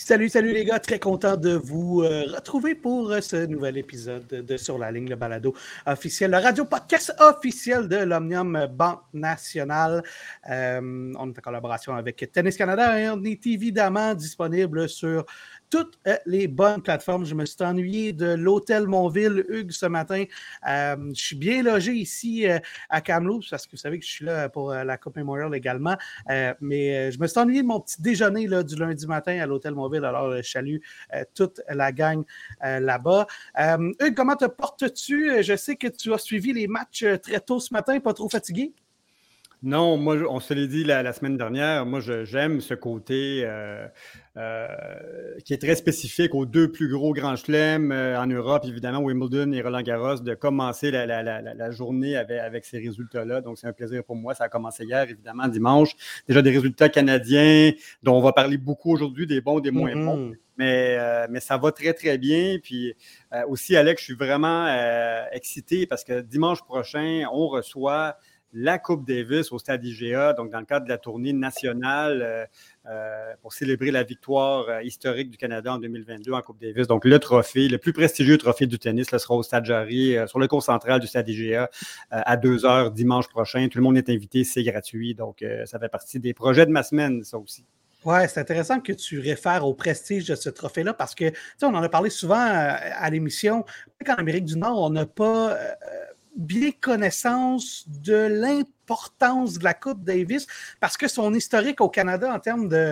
Salut les gars, très content de vous retrouver pour ce nouvel épisode de Sur la ligne, le balado officiel, le radio-podcast officiel de l'Omnium Banque Nationale. On est en collaboration avec Tennis Canada et on est évidemment disponible sur toutes les bonnes plateformes. Je me suis ennuyé de l'hôtel Montville, Hugues, ce matin. Je suis bien logé ici à Kamloops parce que vous savez que je suis là pour la Coupe Memorial également. Mais je me suis ennuyé de mon petit déjeuner là, du lundi matin à l'hôtel Montville. Alors, je salue toute la gang là-bas. Hugues, comment te portes-tu? Je sais que tu as suivi les matchs très tôt ce matin, pas trop fatigué? Non, moi, on se l'est dit la semaine dernière, moi, j'aime ce côté qui est très spécifique aux deux plus gros grands chelems en Europe, évidemment, Wimbledon et Roland-Garros, de commencer la journée avec ces résultats-là. Donc, c'est un plaisir pour moi. Ça a commencé hier, évidemment, dimanche. Déjà des résultats canadiens dont on va parler beaucoup aujourd'hui, des bons, des moins bons. Mais ça va très, très bien. Puis aussi, Alex, je suis vraiment excité parce que dimanche prochain, on reçoit la Coupe Davis au Stade IGA, donc dans le cadre de la tournée nationale pour célébrer la victoire historique du Canada en 2022 en Coupe Davis. Donc le trophée, le plus prestigieux trophée du tennis, là, sera au Stade Jarry, sur le cours central du Stade IGA à 2h dimanche prochain. Tout le monde est invité, c'est gratuit. Donc ça fait partie des projets de ma semaine, ça aussi. Ouais, c'est intéressant que tu réfères au prestige de ce trophée-là parce que, tu sais, on en a parlé souvent à l'émission. En Amérique du Nord, on n'a pas bien connaissance de l'importance de la Coupe Davis parce que son historique au Canada en termes de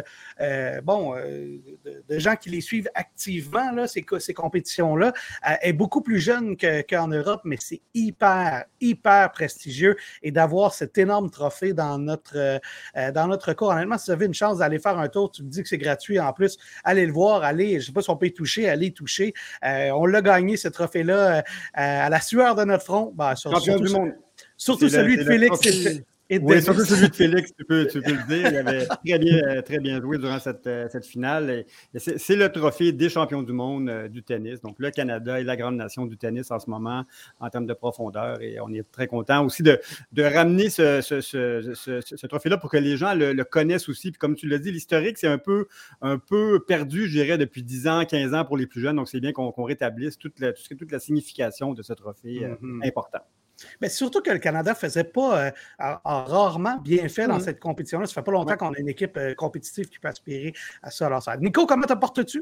gens qui les suivent activement, là, ces compétitions-là, est beaucoup plus jeune qu'en Europe, mais c'est hyper prestigieux et d'avoir cet énorme trophée dans notre cours. Honnêtement, si vous avez une chance d'aller faire un tour, tu me dis que c'est gratuit en plus, allez le voir, allez, je ne sais pas si on peut y toucher, allez y toucher. On l'a gagné, ce trophée-là, à la sueur de notre front. Champion du monde. Surtout celui de Félix. Oui, surtout celui de Félix, tu peux le dire. Il avait très bien joué durant cette finale. Et c'est le trophée des champions du monde du tennis. Donc, le Canada est la grande nation du tennis en ce moment en termes de profondeur. Et on est très content aussi de ramener ce trophée-là pour que les gens le connaissent aussi. Puis comme tu l'as dit, l'historique, c'est un peu perdu, je dirais, depuis 10 ans, 15 ans pour les plus jeunes. Donc, c'est bien qu'on rétablisse toute la signification de ce trophée important. Mais surtout que le Canada ne faisait pas a rarement bien fait dans cette compétition-là. Ça fait pas longtemps qu'on a une équipe compétitive qui peut aspirer à ça. Alors, Nico, comment te portes-tu?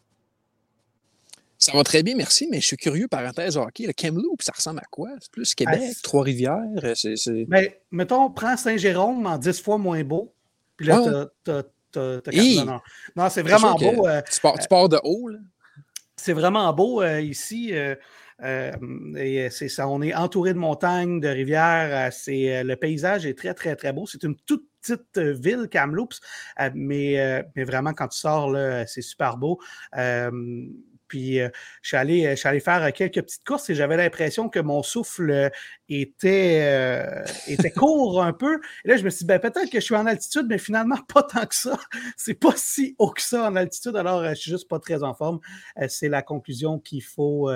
Ça va très bien, merci, mais je suis curieux, parenthèse hockey. Le Kamloops, ça ressemble à quoi? C'est plus Québec, Trois-Rivières? Ben, mettons, prends Saint-Jérôme en 10 fois moins beau. Puis là, non, c'est vraiment beau. Tu pars de haut, là? C'est vraiment beau ici. Et c'est ça, on est entouré de montagnes, de rivières. Le paysage est très, très, très beau. C'est une toute petite ville, Kamloops, mais vraiment, quand tu sors, là, c'est super beau. Puis, je suis allé faire quelques petites courses et j'avais l'impression que mon souffle était court un peu. Et là, je me suis dit, peut-être que je suis en altitude, mais finalement, pas tant que ça. C'est pas si haut que ça en altitude, alors je suis juste pas très en forme. C'est la conclusion qu'il faut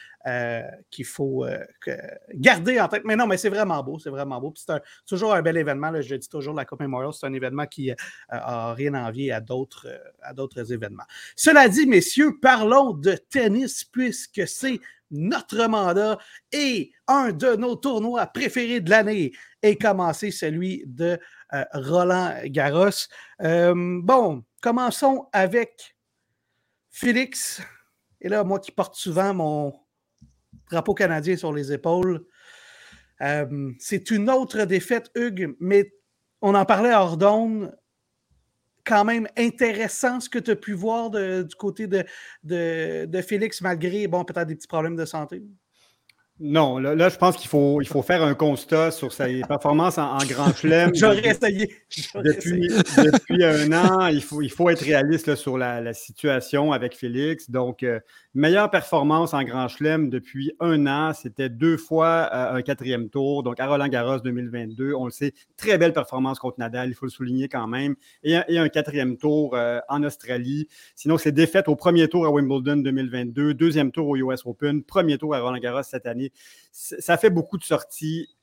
garder en tête. Mais non, mais c'est vraiment beau, c'est vraiment beau. Puis c'est toujours un bel événement, là, je dis toujours, la Coupe Memorial, c'est un événement qui n'a rien à envier à d'autres événements. Cela dit, messieurs, parlons de tennis puisque c'est notre mandat et un de nos tournois préférés de l'année est commencé, celui de Roland-Garros. Commençons avec Félix. Et là, moi qui porte souvent mon drapeau canadien sur les épaules, c'est une autre défaite, Hugues, mais on en parlait hors d'onde. Quand même intéressant ce que tu as pu voir du côté de Félix, malgré, peut-être des petits problèmes de santé. Non, là, je pense qu'il faut faire un constat sur sa performance en grand chelem. J'aurais essayé. Depuis un an, il faut être réaliste là, sur la situation avec Félix. Donc, meilleure performance en grand chelem depuis un an. C'était 2 fois un 4e tour. Donc, à Roland-Garros 2022, on le sait, très belle performance contre Nadal, il faut le souligner quand même. Et un 4e tour en Australie. Sinon, c'est défaite au premier tour à Wimbledon 2022, 2e tour au US Open, premier tour à Roland-Garros cette année. Ça fait beaucoup de sorties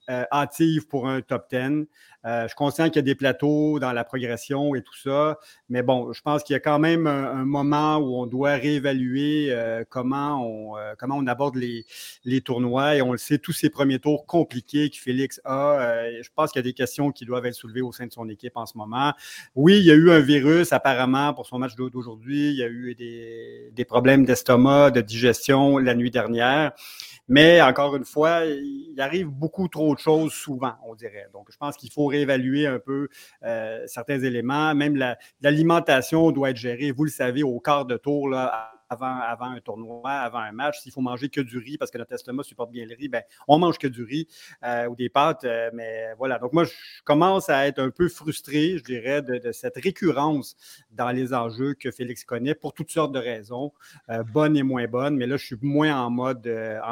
hâtive pour un top 10. Je suis conscient qu'il y a des plateaux dans la progression et tout ça, mais bon, je pense qu'il y a quand même un moment où on doit réévaluer comment on aborde les tournois, et on le sait, tous ces premiers tours compliqués que Félix a, je pense qu'il y a des questions qui doivent être soulevées au sein de son équipe en ce moment. Oui, il y a eu un virus apparemment pour son match d'aujourd'hui, il y a eu des problèmes d'estomac, de digestion la nuit dernière. Mais encore une fois, il arrive beaucoup trop de choses souvent, on dirait. Donc, je pense qu'il faut réévaluer un peu certains éléments. Même l'alimentation doit être gérée, vous le savez, au quart de tour, là, avant un tournoi, avant un match. S'il faut manger que du riz parce que notre estomac supporte bien le riz, ben, on mange que du riz ou des pâtes. Mais voilà. Donc, moi, je commence à être un peu frustré, je dirais, de cette récurrence dans les enjeux que Félix connaît pour toutes sortes de raisons, bonnes et moins bonnes. Mais là, je suis moins en mode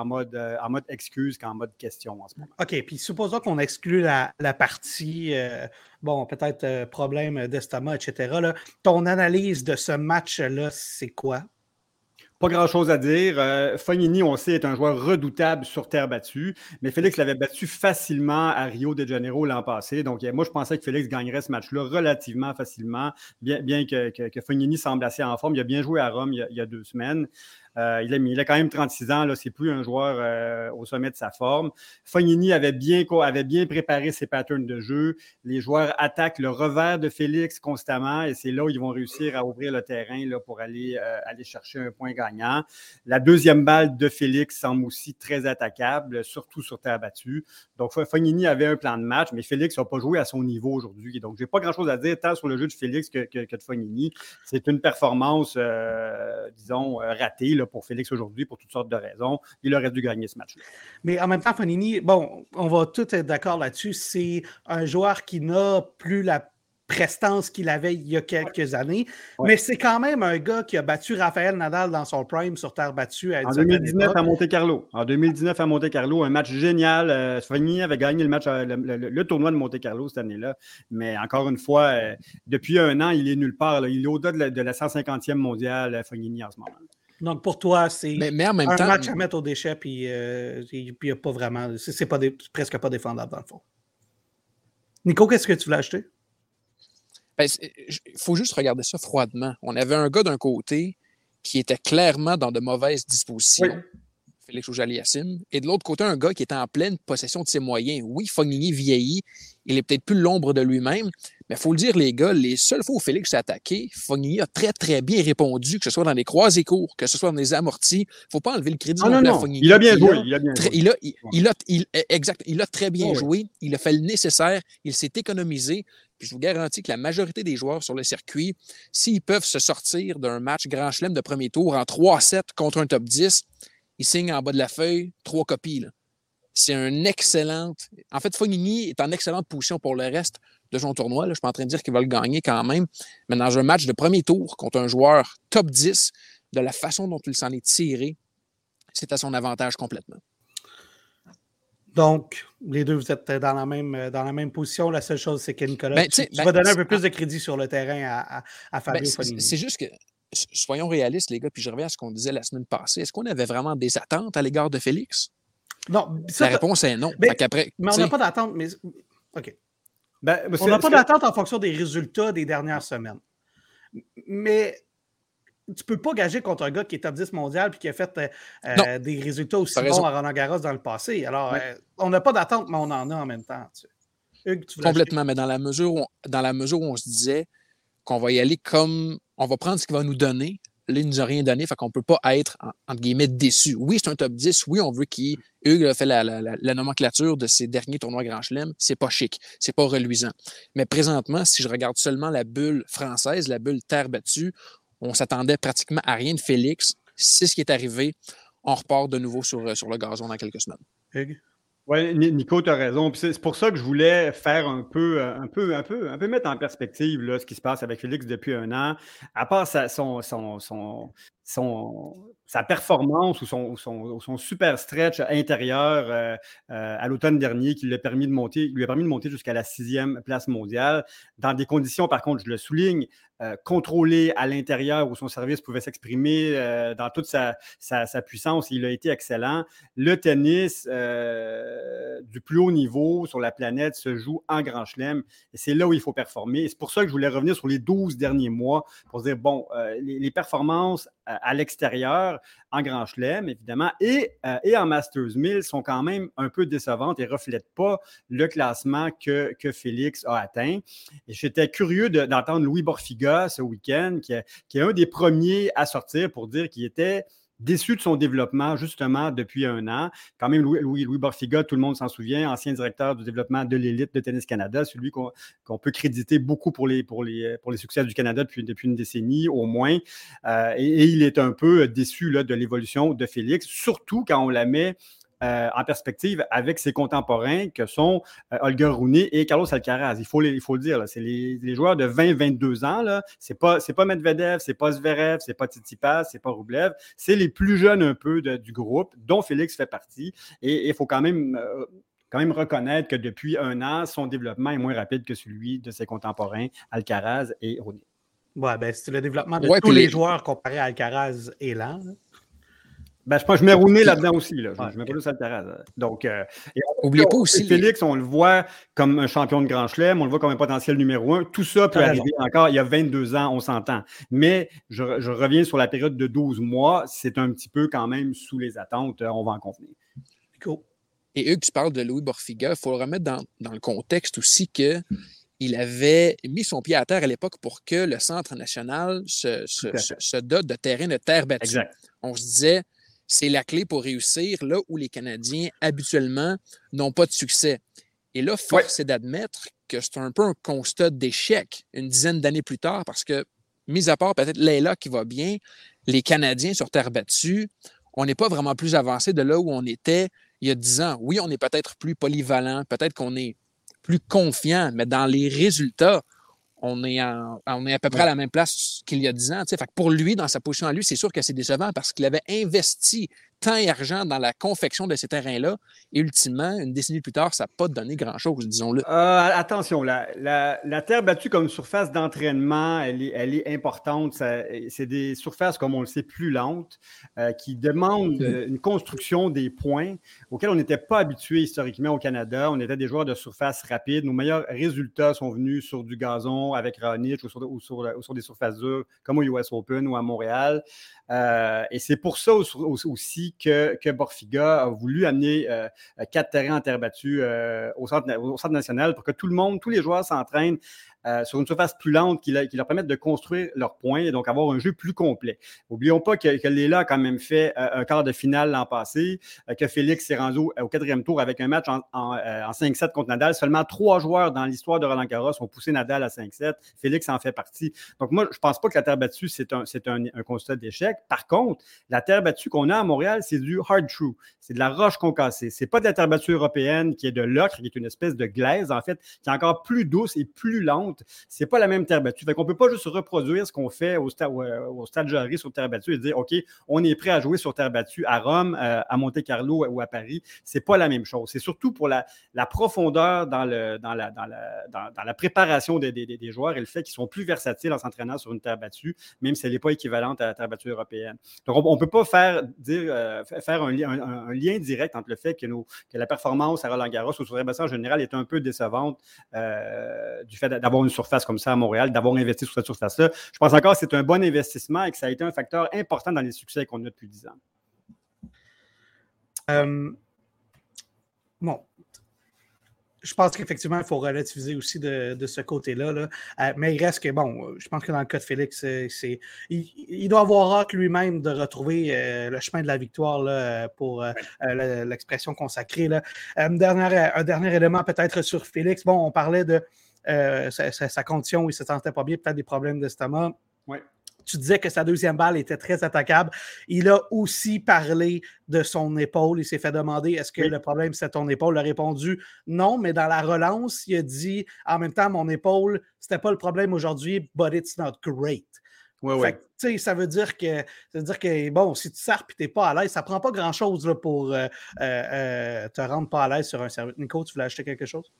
excuse qu'en mode question en ce moment. OK. Puis, supposons qu'on exclut la partie, peut-être problème d'estomac, etc. Là. Ton analyse de ce match-là, c'est quoi? Pas grand-chose à dire. Fognini, on sait, est un joueur redoutable sur terre battue, mais Félix l'avait battu facilement à Rio de Janeiro l'an passé. Donc, moi, je pensais que Félix gagnerait ce match-là relativement facilement, bien que Fognini semble assez en forme. Il a bien joué à Rome il y a 2 semaines. Il a quand même 36 ans, là, c'est plus un joueur au sommet de sa forme. Fognini avait bien préparé ses patterns de jeu. Les joueurs attaquent le revers de Félix constamment, et c'est là où ils vont réussir à ouvrir le terrain là, pour aller chercher un point gagnant. La deuxième balle de Félix semble aussi très attaquable, surtout sur terre battue. Donc, Fognini avait un plan de match, mais Félix n'a pas joué à son niveau aujourd'hui. Donc, je n'ai pas grand-chose à dire tant sur le jeu de Félix que de Fognini. C'est une performance, ratée là, pour Félix aujourd'hui, pour toutes sortes de raisons. Il aurait dû gagner ce match-là. Mais en même temps, Fognini, on va tous être d'accord là-dessus, c'est un joueur qui n'a plus la prestance qu'il avait il y a quelques années, mais c'est quand même un gars qui a battu Rafael Nadal dans son prime sur terre battue à une en 2019 à Monte-Carlo. En 2019 à Monte-Carlo, un match génial. Fognini avait gagné le match, le tournoi de Monte-Carlo cette année-là, mais encore une fois, depuis un an, il est nulle part. Là. Il est au-delà de la 150e mondiale, Fognini, en ce moment. Donc, pour toi, c'est mais en même temps, match à mettre au déchet, puis il n'y a pas vraiment... C'est presque pas défendable, dans le fond. Nico, qu'est-ce que tu voulais acheter? Il faut juste regarder ça froidement. On avait un gars d'un côté qui était clairement dans de mauvaises dispositions, Félix Auger-Aliassime, et de l'autre côté, un gars qui était en pleine possession de ses moyens. Oui, Fognini vieillit, il est peut-être plus l'ombre de lui-même, mais il faut le dire, les gars, les seules fois où Félix s'est attaqué, Fognini a très, très bien répondu, que ce soit dans les croisés courts, que ce soit dans les amortis. Il ne faut pas enlever le crédit à Fognini. Il a bien joué. Il a très bien joué. Il a fait le nécessaire. Il s'est économisé. Puis je vous garantis que la majorité des joueurs sur le circuit, s'ils peuvent se sortir d'un match Grand Chelem de premier tour en 3-7 contre un top 10, ils signent en bas de la feuille 3 copies. Là. C'est un excellent... En fait, Fognini est en excellente position pour le reste de son tournoi. Là. Je ne suis pas en train de dire qu'il va le gagner quand même. Mais dans un match de premier tour contre un joueur top 10, de la façon dont il s'en est tiré, c'est à son avantage complètement. Donc, les deux, vous êtes dans la même position. La seule chose, c'est que Nicolas, tu vas donner un peu plus de crédit sur le terrain à Fabio Fognini. C'est juste que, soyons réalistes, les gars, puis je reviens à ce qu'on disait la semaine passée. Est-ce qu'on avait vraiment des attentes à l'égard de Félix? Non. La réponse est non. Mais on n'a pas d'attente, mais... OK. On n'a pas d'attente en fonction des résultats des dernières semaines. Mais... tu ne peux pas gager contre un gars qui est top 10 mondial et qui a fait des résultats aussi bons à Roland-Garros dans le passé. Alors, on n'a pas d'attente, mais on en a en même temps. Hugues, complètement, mais dans la mesure où on se disait qu'on va y aller comme... on va prendre ce qu'il va nous donner. Là, il ne nous a rien donné, fait qu'on ne peut pas être, entre guillemets, déçu. Oui, c'est un top 10. Oui, on veut Hugues a fait la nomenclature de ses derniers tournois Grand Chelem. C'est pas chic. C'est pas reluisant. Mais présentement, si je regarde seulement la bulle française, la bulle terre battue, on s'attendait pratiquement à rien de Félix. C'est ce qui est arrivé. On repart de nouveau sur le gazon dans quelques semaines. Hugues? Oui, Nico, tu as raison. Puis c'est pour ça que je voulais faire un peu mettre en perspective là, ce qui se passe avec Félix depuis un an. À part sa performance ou son super stretch intérieur à l'automne dernier qui lui a permis de monter jusqu'à la 6e place mondiale dans des conditions, par contre, je le souligne, contrôlées à l'intérieur où son service pouvait s'exprimer dans toute sa puissance. Il a été excellent. Le tennis, du du plus haut niveau sur la planète se joue en Grand Chelem. Et c'est là où il faut performer. Et c'est pour ça que je voulais revenir sur les 12 derniers mois pour dire, bon, les performances à l'extérieur, en Grand Chelem, évidemment, et en Masters 1000 sont quand même un peu décevantes et ne reflètent pas le classement que Félix a atteint. Et j'étais curieux d'entendre Louis Borfiga ce week-end, qui est un des premiers à sortir pour dire qu'il était déçu de son développement, justement, depuis un an. Quand même, Louis Borfiga, tout le monde s'en souvient, ancien directeur du développement de l'élite de Tennis Canada, celui qu'on peut créditer beaucoup pour les succès du Canada depuis une décennie au moins. Et il est un peu déçu là, de l'évolution de Félix, surtout quand on la met en perspective avec ses contemporains que sont Holger Rune et Carlos Alcaraz. Il faut le dire, là, c'est les joueurs de 20-22 ans. Là. C'est pas Medvedev, c'est pas Zverev, c'est pas Tsitsipas, c'est pas Rublev. C'est les plus jeunes un peu du groupe, dont Félix fait partie. Et il faut quand même reconnaître que depuis un an, son développement est moins rapide que celui de ses contemporains Alcaraz et Rune. Ouais, ben, c'est le développement de tous les joueurs comparé à Alcaraz et lent. Ben, je pense que je mets Rune là-dedans aussi. Là. Je mets pas juste Alcaraz. Donc, n'oubliez pas aussi. Félix, on le voit comme un champion de Grand Chelem, on le voit comme un potentiel numéro 1. Tout ça peut arriver encore il y a 22 ans, on s'entend. Mais je reviens sur la période de 12 mois. C'est un petit peu quand même sous les attentes, on va en convenir. Cool. Et Hugues, tu parles de Louis Borfiga. Il faut le remettre dans le contexte aussi qu'il avait mis son pied à terre à l'époque pour que le Centre national se dote de terrain de terre battue. Exact. On se disait, c'est la clé pour réussir là où les Canadiens, habituellement, n'ont pas de succès. Et là, force est d'admettre que c'est un peu un constat d'échec une dizaine d'années plus tard parce que, mis à part peut-être Leila qui va bien, les Canadiens sur terre battue, on n'est pas vraiment plus avancé de là où on était il y a 10 ans. Oui, on est peut-être plus polyvalent, peut-être qu'on est plus confiant, mais dans les résultats, on est à peu près à la même place qu'il y a 10 ans. Fait que pour lui, dans sa position à lui, c'est sûr que c'est décevant parce qu'il avait investi temps et argent dans la confection de ces terrains-là. Et ultimement, une décennie plus tard, ça n'a pas donné grand-chose, disons-le. Attention, la terre battue comme surface d'entraînement, elle est importante. C'est des surfaces, comme on le sait, plus lentes, qui demandent une construction des points auxquels on n'était pas habitué historiquement au Canada. On était des joueurs de surface rapide. Nos meilleurs résultats sont venus sur du gazon avec Raonic ou sur des surfaces dures, comme au US Open ou à Montréal. Et c'est pour ça aussi que Borfiga a voulu amener 4 terrains en terre battue au centre national pour que tous les joueurs s'entraînent sur une surface plus lente qui leur permette de construire leurs points et donc avoir un jeu plus complet. N'oublions pas que Leila a quand même fait un quart de finale l'an passé, que Félix s'est rendu au 4e tour avec un match en 5-7 contre Nadal. Seulement 3 joueurs dans l'histoire de Roland-Garros ont poussé Nadal à 5-7. Félix en fait partie. Donc moi, je ne pense pas que la terre battue, c'est un constat d'échec. Par contre, la terre battue qu'on a à Montréal, c'est du hard true. C'est de la roche concassée. C'est pas de la terre battue européenne qui est de l'ocre, qui est une espèce de glaise, en fait, qui est encore plus douce et plus lente. C'est pas la même terre battue. Fait qu'on peut pas juste reproduire ce qu'on fait au Stade Jarry sur terre battue et dire, OK, on est prêt à jouer sur terre battue à Rome, à Monte-Carlo ou à Paris. C'est pas la même chose. C'est surtout pour la profondeur dans la préparation des joueurs et le fait qu'ils sont plus versatiles en s'entraînant sur une terre battue, même si elle n'est pas équivalente à la terre battue européenne. Donc, on ne peut pas faire un lien direct entre le fait que la performance à Roland-Garros ou sur terre battue en général est un peu décevante du fait d'avoir une surface comme ça à Montréal, d'avoir investi sur cette surface-là. Je pense encore que c'est un bon investissement et que ça a été un facteur important dans les succès qu'on a depuis 10 ans. Bon. Je pense qu'effectivement, il faut relativiser aussi de ce côté-là. Là. Mais il reste que, bon, je pense que dans le cas de Félix, il doit avoir hâte lui-même de retrouver le chemin de la victoire là, pour l'expression consacrée. Là. Un dernier élément peut-être sur Félix. Bon, on parlait de sa condition où il ne se sentait pas bien, peut-être des problèmes d'estomac. Oui. Tu disais que sa deuxième balle était très attaquable. Il a aussi parlé de son épaule. Il s'est fait demander est-ce que le problème c'est ton épaule. Il a répondu non, mais dans la relance, il a dit en même temps, mon épaule, c'était pas le problème aujourd'hui, but it's not great. Fait que, ça veut dire que bon, si tu sers et tu n'es pas à l'aise, ça ne prend pas grand-chose là, pour te rendre pas à l'aise sur un service. Nico, tu voulais acheter quelque chose?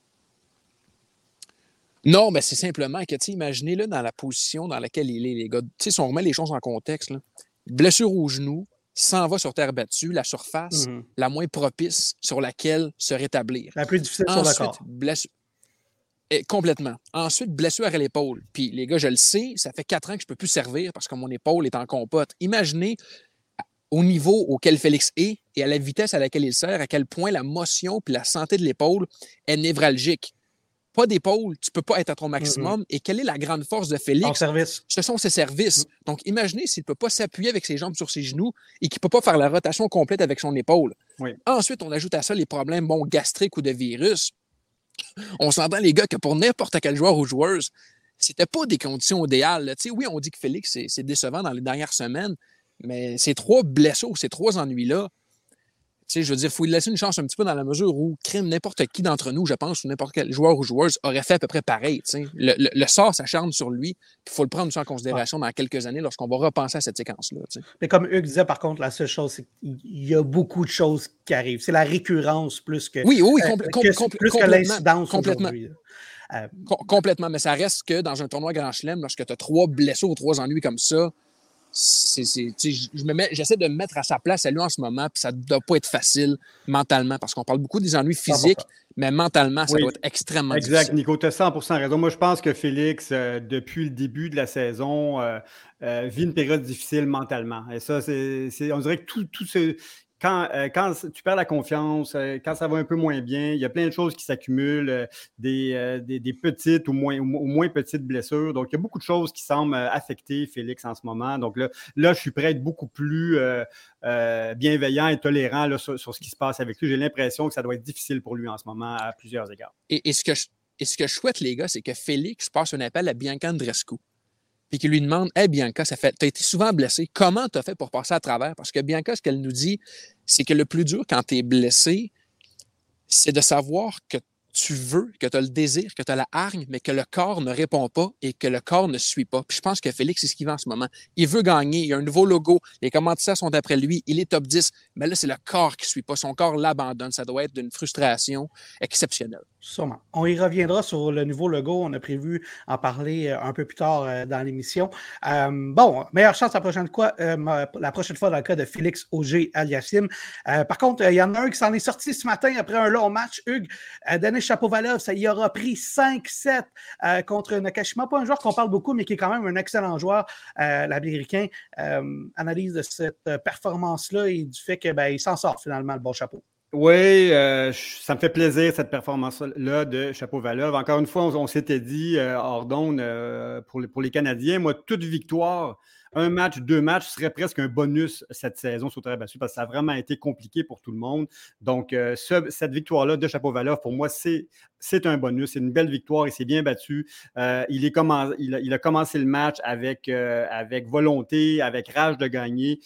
Non, mais c'est simplement que, imaginez là, dans la position dans laquelle il est, les gars. Si on remet les choses en contexte, là, blessure au genou, s'en va sur terre battue, la surface la moins propice sur laquelle se rétablir. La plus difficile sur le corps. Complètement. Ensuite, blessure à l'épaule. Puis les gars, je le sais, ça fait 4 ans que je ne peux plus servir parce que mon épaule est en compote. Imaginez au niveau auquel Félix est et à la vitesse à laquelle il sert, à quel point la motion puis la santé de l'épaule est névralgique. Pas d'épaule, tu ne peux pas être à ton maximum. Et quelle est la grande force de Félix? Ce sont ses services. Donc, imaginez s'il ne peut pas s'appuyer avec ses jambes sur ses genoux et qu'il ne peut pas faire la rotation complète avec son épaule. Oui. Ensuite, on ajoute à ça les problèmes gastriques ou de virus. On s'entend, les gars, que pour n'importe quel joueur ou joueuse, c'était pas des conditions idéales. Oui, on dit que Félix, c'est décevant dans les dernières semaines, mais ces 3 blessures, ces 3 ennuis-là, je veux dire, il faut lui laisser une chance un petit peu dans la mesure où n'importe qui d'entre nous, je pense, ou n'importe quel joueur ou joueuse aurait fait à peu près pareil. Le sort s'acharne sur lui, il faut le prendre en considération dans quelques années lorsqu'on va repenser à cette séquence-là. Mais comme Hugues disait, par contre, la seule chose, c'est qu'il y a beaucoup de choses qui arrivent. C'est la récurrence plus que, plus que l'incidence aujourd'hui. Complètement, mais ça reste que dans un tournoi Grand Chelem, lorsque tu as 3 blessures ou 3 ennuis comme ça, j'essaie de me mettre à sa place à lui en ce moment, puis ça ne doit pas être facile mentalement, parce qu'on parle beaucoup des ennuis physiques, mais mentalement, ça doit être extrêmement difficile. Exact, Nico, tu as 100% raison. Moi, je pense que Félix, depuis le début de la saison, vit une période difficile mentalement. Et ça, on dirait que tout ce... Quand tu perds la confiance, quand ça va un peu moins bien, il y a plein de choses qui s'accumulent, des petites ou moins petites blessures. Donc, il y a beaucoup de choses qui semblent affecter Félix en ce moment. Donc là je suis prêt à être beaucoup plus bienveillant et tolérant là, sur ce qui se passe avec lui. J'ai l'impression que ça doit être difficile pour lui en ce moment à plusieurs égards. Et ce que je souhaite, les gars, c'est que Félix passe un appel à Bianca Andreescu. Puis qu'il lui demande « Hey Bianca, tu as été souvent blessée. Comment tu as fait pour passer à travers? » Parce que Bianca, ce qu'elle nous dit, c'est que le plus dur quand tu es blessé, c'est de savoir que tu veux, que tu as le désir, que tu as la hargne, mais que le corps ne répond pas et que le corps ne suit pas. Puis je pense que Félix, c'est ce qu'il veut en ce moment. Il veut gagner, il y a un nouveau logo, les commanditaires sont après lui, il est top 10, mais là, c'est le corps qui ne suit pas. Son corps l'abandonne. Ça doit être d'une frustration exceptionnelle. Sûrement. On y reviendra sur le nouveau logo. On a prévu en parler un peu plus tard dans l'émission. Meilleure chance la prochaine fois dans le cas de Félix Auger-Aliassime. Par contre, il y en a un qui s'en est sorti ce matin après un long match. Hugues, Denis Shapovalov, ça y aura pris 5-7 contre Nakashima. Pas un joueur qu'on parle beaucoup, mais qui est quand même un excellent joueur, l'Américain. Analyse de cette performance-là et du fait qu'il s'en sort finalement, le bon chapeau. Oui, ça me fait plaisir, cette performance-là de Shapovalov. Encore une fois, on s'était dit hors d'onde pour les Canadiens, moi, toute victoire, 1 match, 2 matchs serait presque un bonus cette saison sur terre battue parce que ça a vraiment été compliqué pour tout le monde. Donc, cette victoire-là de Shapovalov, pour moi, c'est un bonus. C'est une belle victoire. Il s'est bien battu. Il a commencé le match avec volonté, avec rage de gagner.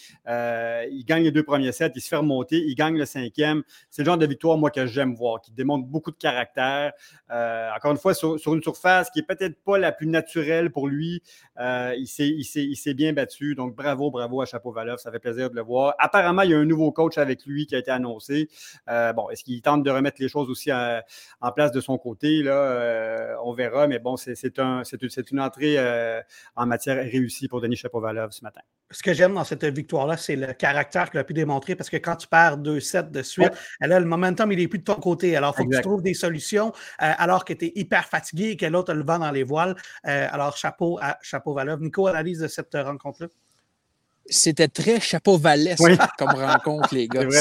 Il gagne les 2 premiers sets. Il se fait remonter. Il gagne le 5e. C'est le genre de victoire, moi, que j'aime voir, qui démontre beaucoup de caractère. Encore une fois, sur une surface qui n'est peut-être pas la plus naturelle pour lui, il s'est bien battu. Donc, bravo à Shapovalov. Ça fait plaisir de le voir. Apparemment, il y a un nouveau coach avec lui qui a été annoncé. Est-ce qu'il tente de remettre les choses aussi en place de son côté? Là, on verra. Mais bon, c'est une entrée en matière réussie pour Denis Shapovalov ce matin. Ce que j'aime dans cette victoire-là, c'est le caractère qu'il a pu démontrer parce que quand tu perds 2 sets de suite, là, le momentum, il n'est plus de ton côté. Alors, il faut que tu trouves des solutions alors que tu es hyper fatigué et que l'autre a le vent dans les voiles. Alors, chapeau à Shapovalov. Nico, analyse de cette rencontre-là? C'était très Shapovalesque comme rencontre, les gars.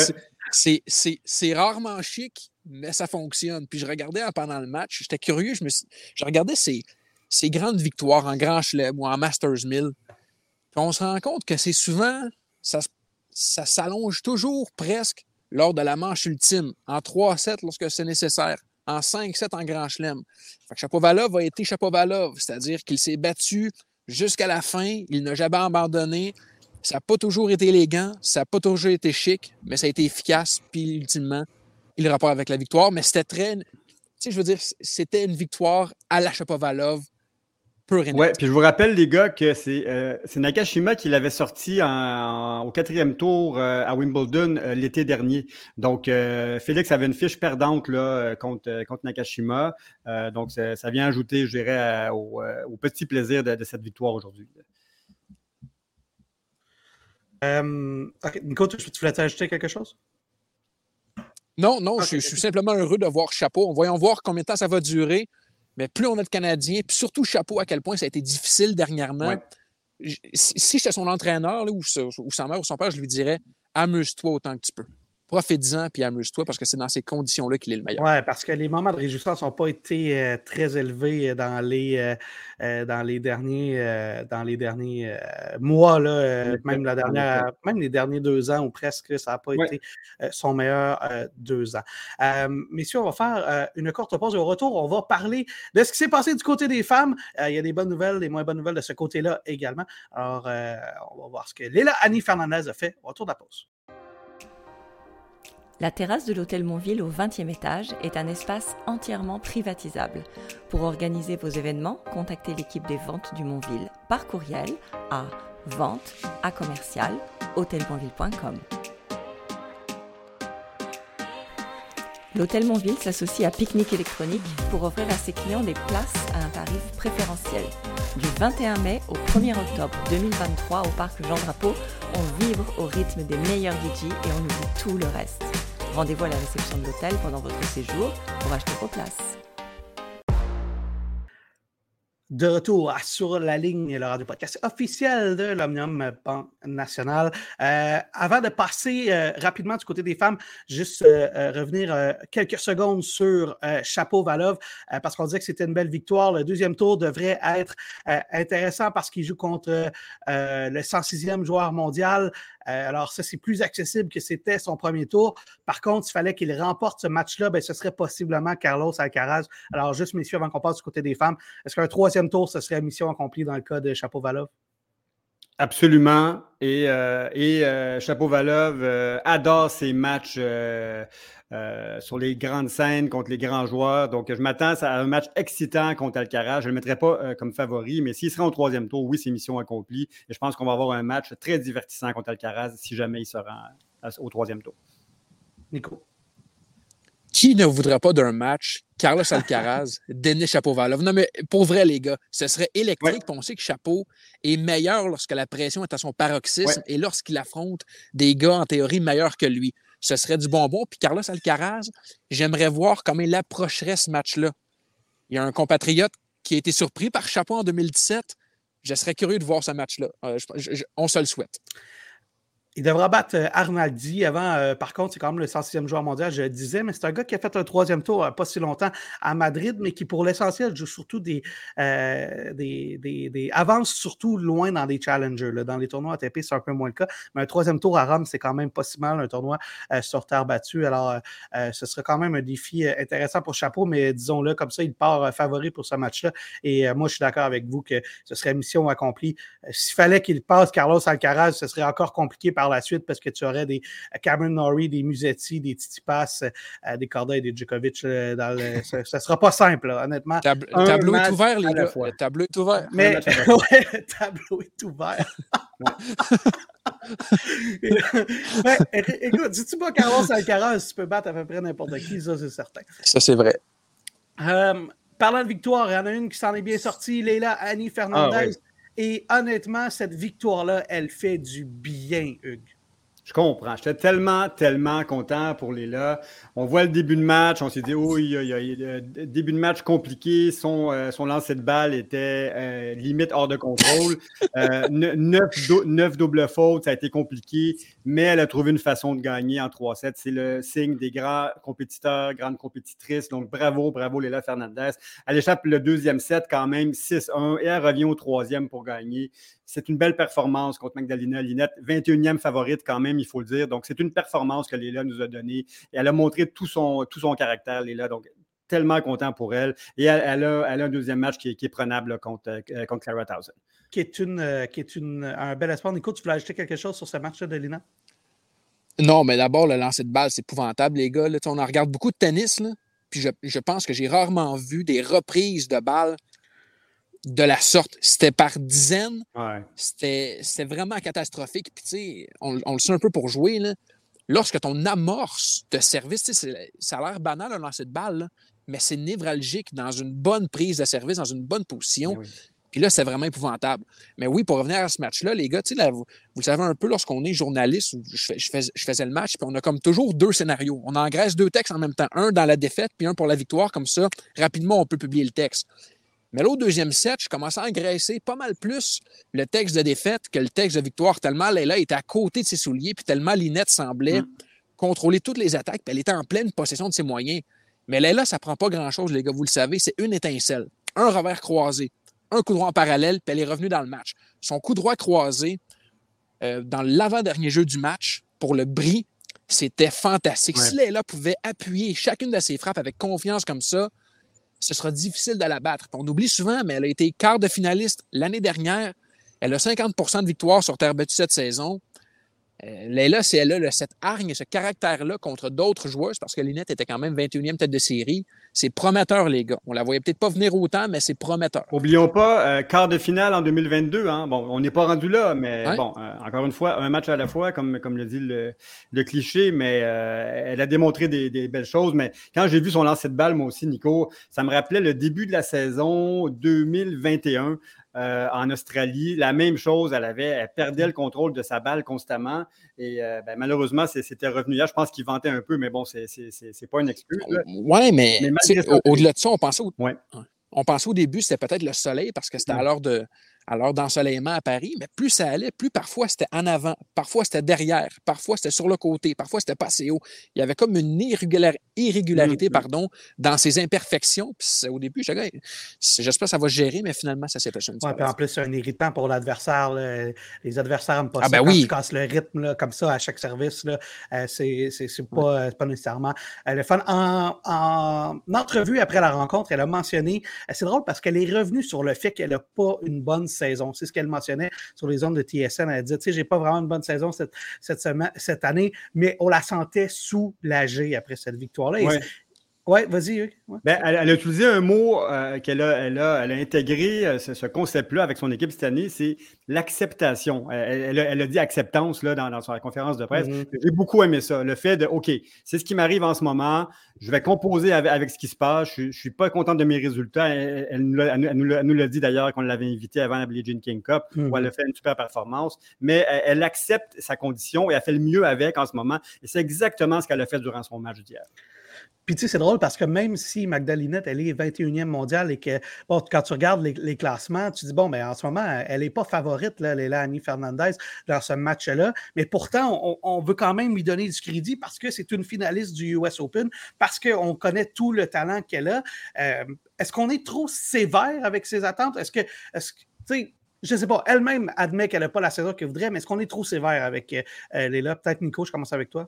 C'est rarement chic, mais ça fonctionne. Puis je regardais pendant le match, j'étais curieux, je regardais ces grandes victoires en Grand Chelem ou en Masters 1000. Puis on se rend compte que c'est souvent, ça s'allonge toujours presque lors de la manche ultime, en 3-7 lorsque c'est nécessaire, en 5-7 en Grand Chelem. Fait que Shapovalov a été Shapovalov, c'est-à-dire qu'il s'est battu jusqu'à la fin, il n'a jamais abandonné. Ça n'a pas toujours été élégant, ça n'a pas toujours été chic, mais ça a été efficace, puis ultimement, il repart avec la victoire. Mais c'était c'était une victoire à la Shapovalov. Oui, puis je vous rappelle, les gars, que c'est Nakashima qui l'avait sorti au 4e tour à Wimbledon l'été dernier. Donc, Félix avait une fiche perdante là, contre Nakashima. Donc, ça vient ajouter, je dirais, au petit plaisir de cette victoire aujourd'hui. OK. Nico, tu voulais ajouter quelque chose? Non, okay. Je suis simplement heureux de voir Chapeau. Voyons voir combien de temps ça va durer. Mais plus on a de Canadiens, puis surtout Chapeau, à quel point ça a été difficile dernièrement. Ouais. Si j'étais son entraîneur là, ou sa mère ou son père, je lui dirais amuse-toi autant que tu peux. Profite-en puis amuse-toi parce que c'est dans ces conditions-là qu'il est le meilleur. Oui, parce que les moments de réjouissance n'ont pas été très élevés dans les derniers mois, là, même les derniers 2 ans ou presque, ça n'a pas été son meilleur 2 ans. Messieurs, on va faire une courte pause. Au retour, on va parler de ce qui s'est passé du côté des femmes. Il y a des bonnes nouvelles, des moins bonnes nouvelles de ce côté-là également. Alors, on va voir ce que Leila Annie Fernandez a fait au retour de la pause. La terrasse de l'Hôtel Montville au 20e étage est un espace entièrement privatisable. Pour organiser vos événements, contactez l'équipe des ventes du Montville par courriel à vente@commercial-hotelmontville.com. L'Hôtel Montville s'associe à Pique-Nique Électronique pour offrir à ses clients des places à un tarif préférentiel. Du 21 mai au 1er octobre 2023 au parc Jean Drapeau, on vibre au rythme des meilleurs DJ et on oublie tout le reste. Rendez-vous à la réception de l'hôtel pendant votre séjour pour acheter vos places. De retour sur la ligne, le radio podcast officiel de l'Omnium Banque Nationale. Avant de passer rapidement du côté des femmes, juste revenir quelques secondes sur Shapovalov, parce qu'on disait que c'était une belle victoire. Le deuxième tour devrait être intéressant parce qu'il joue contre le 106e joueur mondial. Alors, ça, c'est plus accessible que c'était son premier tour. Par contre, s'il fallait qu'il remporte ce match-là, ce serait possiblement Carlos Alcaraz. Alors, juste, messieurs, avant qu'on passe du côté des femmes, est-ce qu'un troisième tour, ce serait mission accomplie dans le cas de Shapovalov? Absolument. Et Shapovalov adore ces matchs sur les grandes scènes contre les grands joueurs. Donc, je m'attends à un match excitant contre Alcaraz. Je ne le mettrai pas comme favori, mais s'il sera au troisième tour, oui, c'est mission accomplie. Et je pense qu'on va avoir un match très divertissant contre Alcaraz si jamais il se rend au troisième tour. Nico? Qui ne voudrait pas d'un match Carlos Alcaraz, Denis Shapovalov? Non, mais pour vrai, les gars, ce serait électrique. Ouais. On sait que Chapeau est meilleur lorsque la pression est à son paroxysme et lorsqu'il affronte des gars, en théorie, meilleurs que lui. Ce serait du bonbon. Puis Carlos Alcaraz, j'aimerais voir comment il approcherait ce match-là. Il y a un compatriote qui a été surpris par Chapeau en 2017. Je serais curieux de voir ce match-là. On se le souhaite. Il devra battre Arnaldi avant. Par contre, c'est quand même le 106e joueur mondial, je le disais, mais c'est un gars qui a fait un troisième tour pas si longtemps à Madrid, mais qui, pour l'essentiel, joue surtout avance surtout loin dans des challengers. Là. Dans les tournois ATP, c'est un peu moins le cas. Mais un troisième tour à Rome, c'est quand même pas si mal, un tournoi sur terre battue. Alors, ce serait quand même un défi intéressant pour Chapeau, mais disons-le, comme ça, il part favori pour ce match-là. Et moi, je suis d'accord avec vous que ce serait mission accomplie. S'il fallait qu'il passe Carlos Alcaraz, ce serait encore compliqué par la suite parce que tu aurais des Cameron Norrie, des Musetti, des Tsitsipas, des Corda et des Djokovic. Ça ne sera pas simple, là, honnêtement. Le tableau est ouvert, les gars. Le tableau est ouvert. Mais le tableau est ouvert. Écoute, dis-tu pas Carlos Alcaraz, tu peux battre à peu près n'importe qui, ça, c'est certain. Ça, c'est vrai. Parlant de victoire, il y en a une qui s'en est bien sortie, Leila Annie Fernandez. Et honnêtement, cette victoire-là, elle fait du bien, Hugues. Je comprends. J'étais tellement content pour Leila. On voit le début de match. On s'est dit, début de match compliqué. Son lancer de balle était limite hors de contrôle. 9 doubles fautes, ça a été compliqué. Mais elle a trouvé une façon de gagner en 3-7. C'est le signe des grands compétiteurs, grandes compétitrices. Donc, bravo, Leila Fernandez. Elle échappe le deuxième set quand même, 6-1. Et elle revient au troisième pour gagner. C'est une belle performance contre Magdalena Linette. 21e favorite quand même, il faut le dire. Donc, c'est une performance que Leila nous a donnée. Et elle a montré tout son caractère, Leila. Donc, tellement content pour elle. Et elle a un deuxième match qui est prenable là, contre Clara Towson. Qui est un bel espoir. Nico, tu voulais ajouter quelque chose sur ce match-là de Linette? Non, mais d'abord, le lancer de balle, c'est épouvantable, les gars. Là, on en regarde beaucoup de tennis. Là, puis je pense que j'ai rarement vu des reprises de balles de la sorte. C'était par dizaines. Ouais. C'était vraiment catastrophique. Puis, tu sais, on le sait un peu pour jouer. Là. Lorsque ton amorce de service, ça a l'air banal un lancer de balle, là, mais c'est névralgique dans une bonne prise de service, dans une bonne position. Oui. Puis là, c'est vraiment épouvantable. Mais oui, pour revenir à ce match-là, les gars, tu sais, vous le savez un peu, lorsqu'on est journaliste, je faisais le match, puis on a comme toujours 2 scénarios. On engraisse 2 textes en même temps, un dans la défaite, puis un pour la victoire. Comme ça, rapidement, on peut publier le texte. Mais là, au deuxième set, je commençais à engraisser pas mal plus le texte de défaite que le texte de victoire, tellement Layla était à côté de ses souliers, puis tellement Linette semblait contrôler toutes les attaques, puis elle était en pleine possession de ses moyens. Mais Layla, ça prend pas grand-chose, les gars, vous le savez, c'est une étincelle, un revers croisé, un coup droit en parallèle, puis elle est revenue dans le match. Son coup droit croisé, dans l'avant-dernier jeu du match, pour le bris, c'était fantastique. Ouais. Si Layla pouvait appuyer chacune de ses frappes avec confiance comme ça, ce sera difficile de la battre. On oublie souvent, mais elle a été quart de finaliste l'année dernière. Elle a 50% de victoires sur terre battue cette saison. Layla, si elle a cette hargne et ce caractère-là contre d'autres joueuses, parce que Linette était quand même 21e tête de série, c'est prometteur, les gars. On la voyait peut-être pas venir autant, mais c'est prometteur. Oublions pas, quart de finale en 2022. Hein? Bon, on n'est pas rendu là, mais Ouais. bon, encore une fois, un match à la fois, comme le dit le cliché, mais elle a démontré des belles choses. Mais quand j'ai vu son lancer de balle, moi aussi, Nico, ça me rappelait le début de la saison 2021. En Australie, la même chose, elle perdait le contrôle de sa balle constamment et malheureusement, c'était revenu hier. Je pense qu'il vantait un peu, mais bon, c'est pas une excuse. Oui, mais malgré ça, au-delà de ça, on pensait au début c'était peut-être le soleil parce que c'était à l'heure d'ensoleillement à Paris, mais plus ça allait, plus parfois c'était en avant, parfois c'était derrière, parfois c'était sur le côté, parfois c'était pas assez haut. Il y avait comme une irrégularité dans ses imperfections. Puis au début, j'espère que ça va gérer, mais finalement, ça s'est passé un petit peu. Puis en plus, c'est un irritant pour l'adversaire. Les adversaires n'aiment pas ça. Ben quand oui. tu casses le rythme là, comme ça à chaque service, là, c'est pas nécessairement le fun. En entrevue après la rencontre, elle a mentionné, c'est drôle parce qu'elle est revenue sur le fait qu'elle n'a pas une bonne saison. C'est ce qu'elle mentionnait sur les ondes de TSN. Elle dit, tu sais, j'ai pas vraiment une bonne saison cette année, mais on la sentait soulagée après cette victoire-là. Oui, vas-y. Ouais. Elle a utilisé un mot qu'elle a intégré ce concept-là avec son équipe cette année, c'est l'acceptation. Elle a dit acceptance là, dans sa conférence de presse. J'ai beaucoup aimé ça. Le fait de, OK, c'est ce qui m'arrive en ce moment, je vais composer avec ce qui se passe, je ne suis pas contente de mes résultats. Elle nous l'a dit d'ailleurs qu'on l'avait invitée avant la Billie Jean King Cup, où elle a fait une super performance, mais elle accepte sa condition et elle fait le mieux avec en ce moment. Et c'est exactement ce qu'elle a fait durant son match d'hier. Puis tu sais, c'est drôle parce que même si Magda Linette, elle est 21e mondiale et que, bon, quand tu regardes les classements, tu dis, bon, en ce moment, elle n'est pas favorite, là, Layla Annie Fernandez, dans ce match-là. Mais pourtant, on veut quand même lui donner du crédit parce que c'est une finaliste du US Open, parce qu'on connaît tout le talent qu'elle a. Est-ce qu'on est trop sévère avec ses attentes? Est-ce que tu sais, je ne sais pas, elle-même admet qu'elle n'a pas la saison qu'elle voudrait, mais est-ce qu'on est trop sévère avec Layla? Peut-être, Nico, je commence avec toi.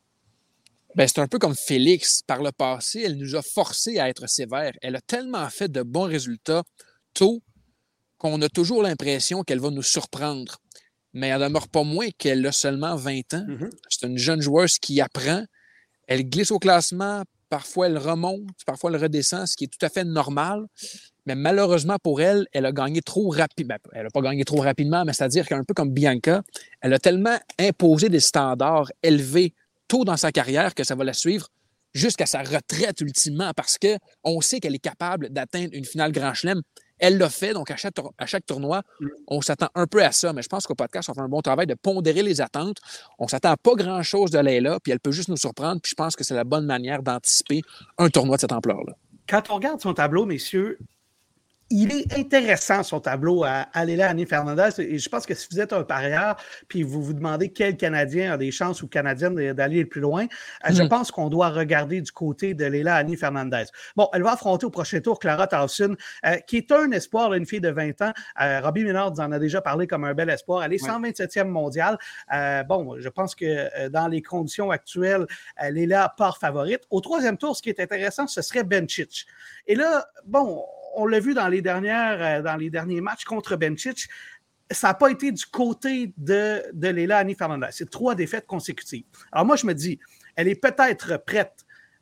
C'est un peu comme Félix. Par le passé, elle nous a forcés à être sévères. Elle a tellement fait de bons résultats tôt qu'on a toujours l'impression qu'elle va nous surprendre. Mais elle demeure pas moins qu'elle a seulement 20 ans. C'est une jeune joueuse qui apprend. Elle glisse au classement. Parfois, elle remonte. Parfois, elle redescend, ce qui est tout à fait normal. Mais malheureusement pour elle, elle a gagné trop rapidement. Elle n'a pas gagné trop rapidement, mais c'est-à-dire qu'un peu comme Bianca, elle a tellement imposé des standards élevés tôt dans sa carrière que ça va la suivre jusqu'à sa retraite ultimement parce qu'on sait qu'elle est capable d'atteindre une finale Grand Chelem. Elle l'a fait, donc à chaque tournoi, on s'attend un peu à ça, mais je pense qu'au podcast, on fait un bon travail de pondérer les attentes. On ne s'attend pas grand-chose de Layla, puis elle peut juste nous surprendre, puis je pense que c'est la bonne manière d'anticiper un tournoi de cette ampleur-là. Quand on regarde son tableau, messieurs, il est intéressant, son tableau à Layla Annie Fernandez. Et je pense que si vous êtes un parieur puis vous vous demandez quel Canadien a des chances ou Canadienne d'aller le plus loin, je pense qu'on doit regarder du côté de Layla Annie Fernandez. Bon, elle va affronter au prochain tour Clara Towson, qui est un espoir, une fille de 20 ans. Robbie Ménard en a déjà parlé comme un bel espoir. Elle est 127e mondiale. Je pense que dans les conditions actuelles, Layla part favorite. Au troisième tour, ce qui est intéressant, ce serait Bencic. Et là, on l'a vu dans les derniers matchs contre Bencic, ça n'a pas été du côté de Layla Annie Fernandez. C'est 3 défaites consécutives. Alors moi, je me dis, elle est peut-être prête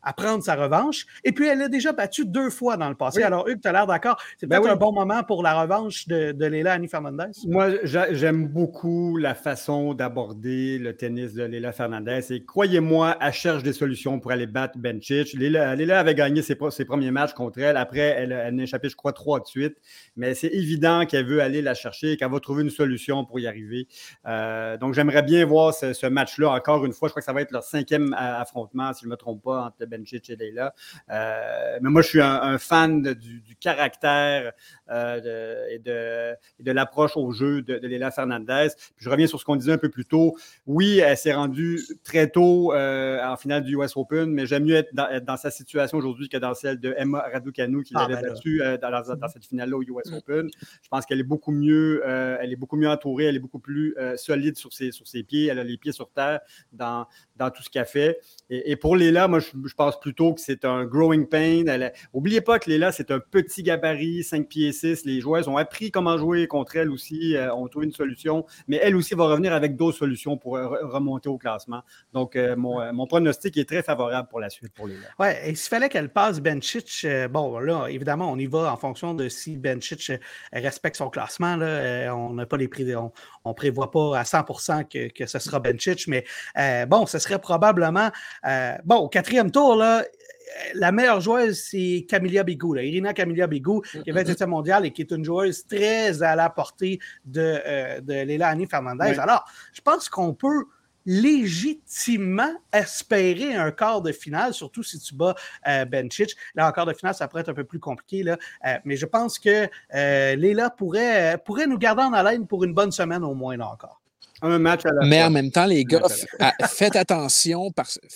à prendre sa revanche. Et puis, elle a déjà battu 2 fois dans le passé. Oui. Alors, Hugues, tu as l'air d'accord. C'est peut-être un bon moment pour la revanche de Leylah Annie Fernandez. Moi, j'aime beaucoup la façon d'aborder le tennis de Leylah Fernandez. Et croyez-moi, elle cherche des solutions pour aller battre Bencic. Leylah avait gagné ses premiers matchs contre elle. Après, elle a échappé, je crois, 3 de suite. Mais c'est évident qu'elle veut aller la chercher et qu'elle va trouver une solution pour y arriver. Donc, j'aimerais bien voir ce match-là encore une fois. Je crois que ça va être leur 5e affrontement, si je ne me trompe pas, entre Bencic et Leylah. Mais moi, je suis un fan du caractère et de l'approche au jeu de Leylah Fernandez. Puis je reviens sur ce qu'on disait un peu plus tôt. Oui, elle s'est rendue très tôt en finale du US Open, mais j'aime mieux être dans sa situation aujourd'hui que dans celle de Emma Raducanu qui l'avait battue dans cette finale-là au US Open. Je pense qu'elle est beaucoup mieux entourée, elle est beaucoup plus solide sur ses pieds, elle a les pieds sur terre dans tout ce qu'elle fait. Et pour Leylah, moi, je pense plutôt que c'est un growing pain. N'oubliez pas que Leylah, c'est un petit gabarit, 5 pieds 6. Les joueuses ont appris comment jouer contre elle aussi, ont trouvé une solution, mais elle aussi va revenir avec d'autres solutions pour remonter au classement. Donc, mon pronostic est très favorable pour la suite pour Leylah. Oui, et s'il fallait qu'elle passe Bencic, bon, là, évidemment, on y va en fonction de si Bencic respecte son classement. Là, on n'a pas les prix, on prévoit pas à 100% que ce sera Bencic, mais bon, ce serait probablement au 4e tour, là, la meilleure joueuse, c'est Camila Begu, Irina Camila Begu, qui avait été mondiale et qui est une joueuse très à la portée de Leylah Annie Fernandez. Oui. Alors, je pense qu'on peut légitimement espérer un quart de finale, surtout si tu bats Bencic. Là, en quart de finale, ça pourrait être un peu plus compliqué, là. Mais je pense que Leylah pourrait nous garder en haleine pour une bonne semaine au moins, là encore. Un match à la Mais fois. en même temps, les gars, faites attention,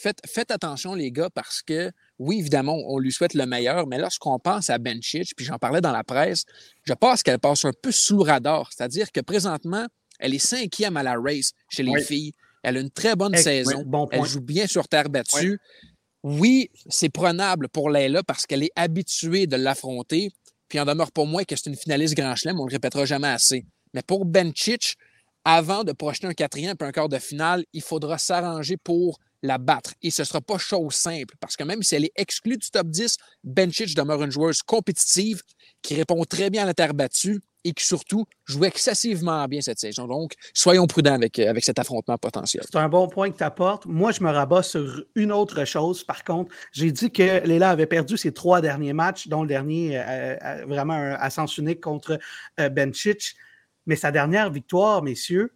les gars, parce que, oui, évidemment, on lui souhaite le meilleur, mais lorsqu'on pense à Bencic, puis j'en parlais dans la presse, je pense qu'elle passe un peu sous le radar. C'est-à-dire que présentement, elle est 5e à la race chez les filles. Elle a une très bonne saison. Bon elle joue bien sur terre battue. Oui, c'est prenable pour Leylah parce qu'elle est habituée de l'affronter. Puis il en demeure pas moins que c'est une finaliste Grand Chelem. On ne le répétera jamais assez. Mais pour Bencic, avant de projeter un 4e puis un quart de finale, il faudra s'arranger pour la battre. Et ce ne sera pas chose simple parce que même si elle est exclue du top 10, Bencic demeure une joueuse compétitive qui répond très bien à la terre battue et qui surtout joue excessivement bien cette saison. Donc, soyons prudents avec cet affrontement potentiel. C'est un bon point que tu apportes. Moi, je me rabats sur une autre chose. Par contre, j'ai dit que Leylah avait perdu ses 3 derniers matchs, dont le dernier, vraiment à sens unique contre Bencic. Mais sa dernière victoire, messieurs,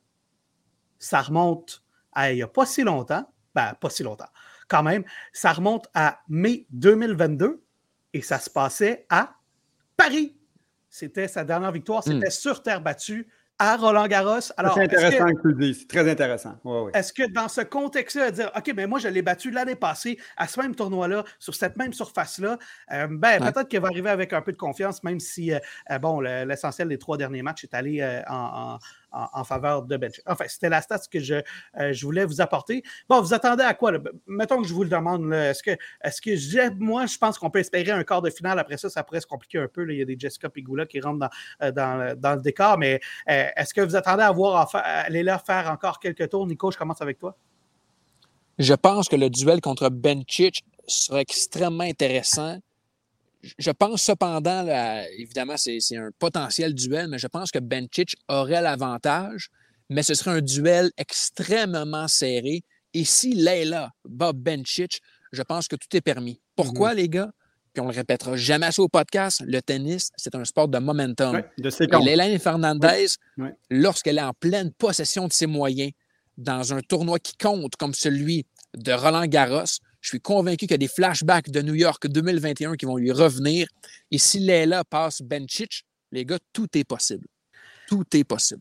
ça remonte à il n'y a pas si longtemps. Ben, pas si longtemps. Quand même, ça remonte à mai 2022 et ça se passait à Paris. C'était sa dernière victoire. C'était sur terre battue à Roland-Garros. Alors, c'est intéressant que tu le dis. C'est très intéressant. Ouais. Est-ce que dans ce contexte-là, dire OK, mais moi, je l'ai battu l'année passée à ce même tournoi-là, sur cette même surface-là, peut-être qu'elle va arriver avec un peu de confiance, même si l'essentiel des 3 derniers matchs est allé en faveur de Bencic. Enfin, c'était la stat que je voulais vous apporter. Bon, vous attendez à quoi? Là? Mettons que je vous le demande. Là. Est-ce que moi, je pense qu'on peut espérer un quart de finale. Après ça, ça pourrait se compliquer un peu. Là. Il y a des Jessica Pegula qui rentrent dans le décor. Mais est-ce que vous attendez à voir Leylah faire encore quelques tours? Nico, je commence avec toi. Je pense que le duel contre Bencic sera extrêmement intéressant. Je pense cependant, là, évidemment, c'est un potentiel duel, mais je pense que Bencic aurait l'avantage, mais ce serait un duel extrêmement serré. Et si Leylah bat Bencic, je pense que tout est permis. Pourquoi, les gars? Puis on le répétera jamais assez au podcast, le tennis, c'est un sport de momentum. De séquence. Et Leylah Fernandez, lorsqu'elle est en pleine possession de ses moyens, dans un tournoi qui compte comme celui de Roland-Garros, je suis convaincu qu'il y a des flashbacks de New York 2021 qui vont lui revenir. Et si Leylah passe Bencic, les gars, tout est possible. Tout est possible.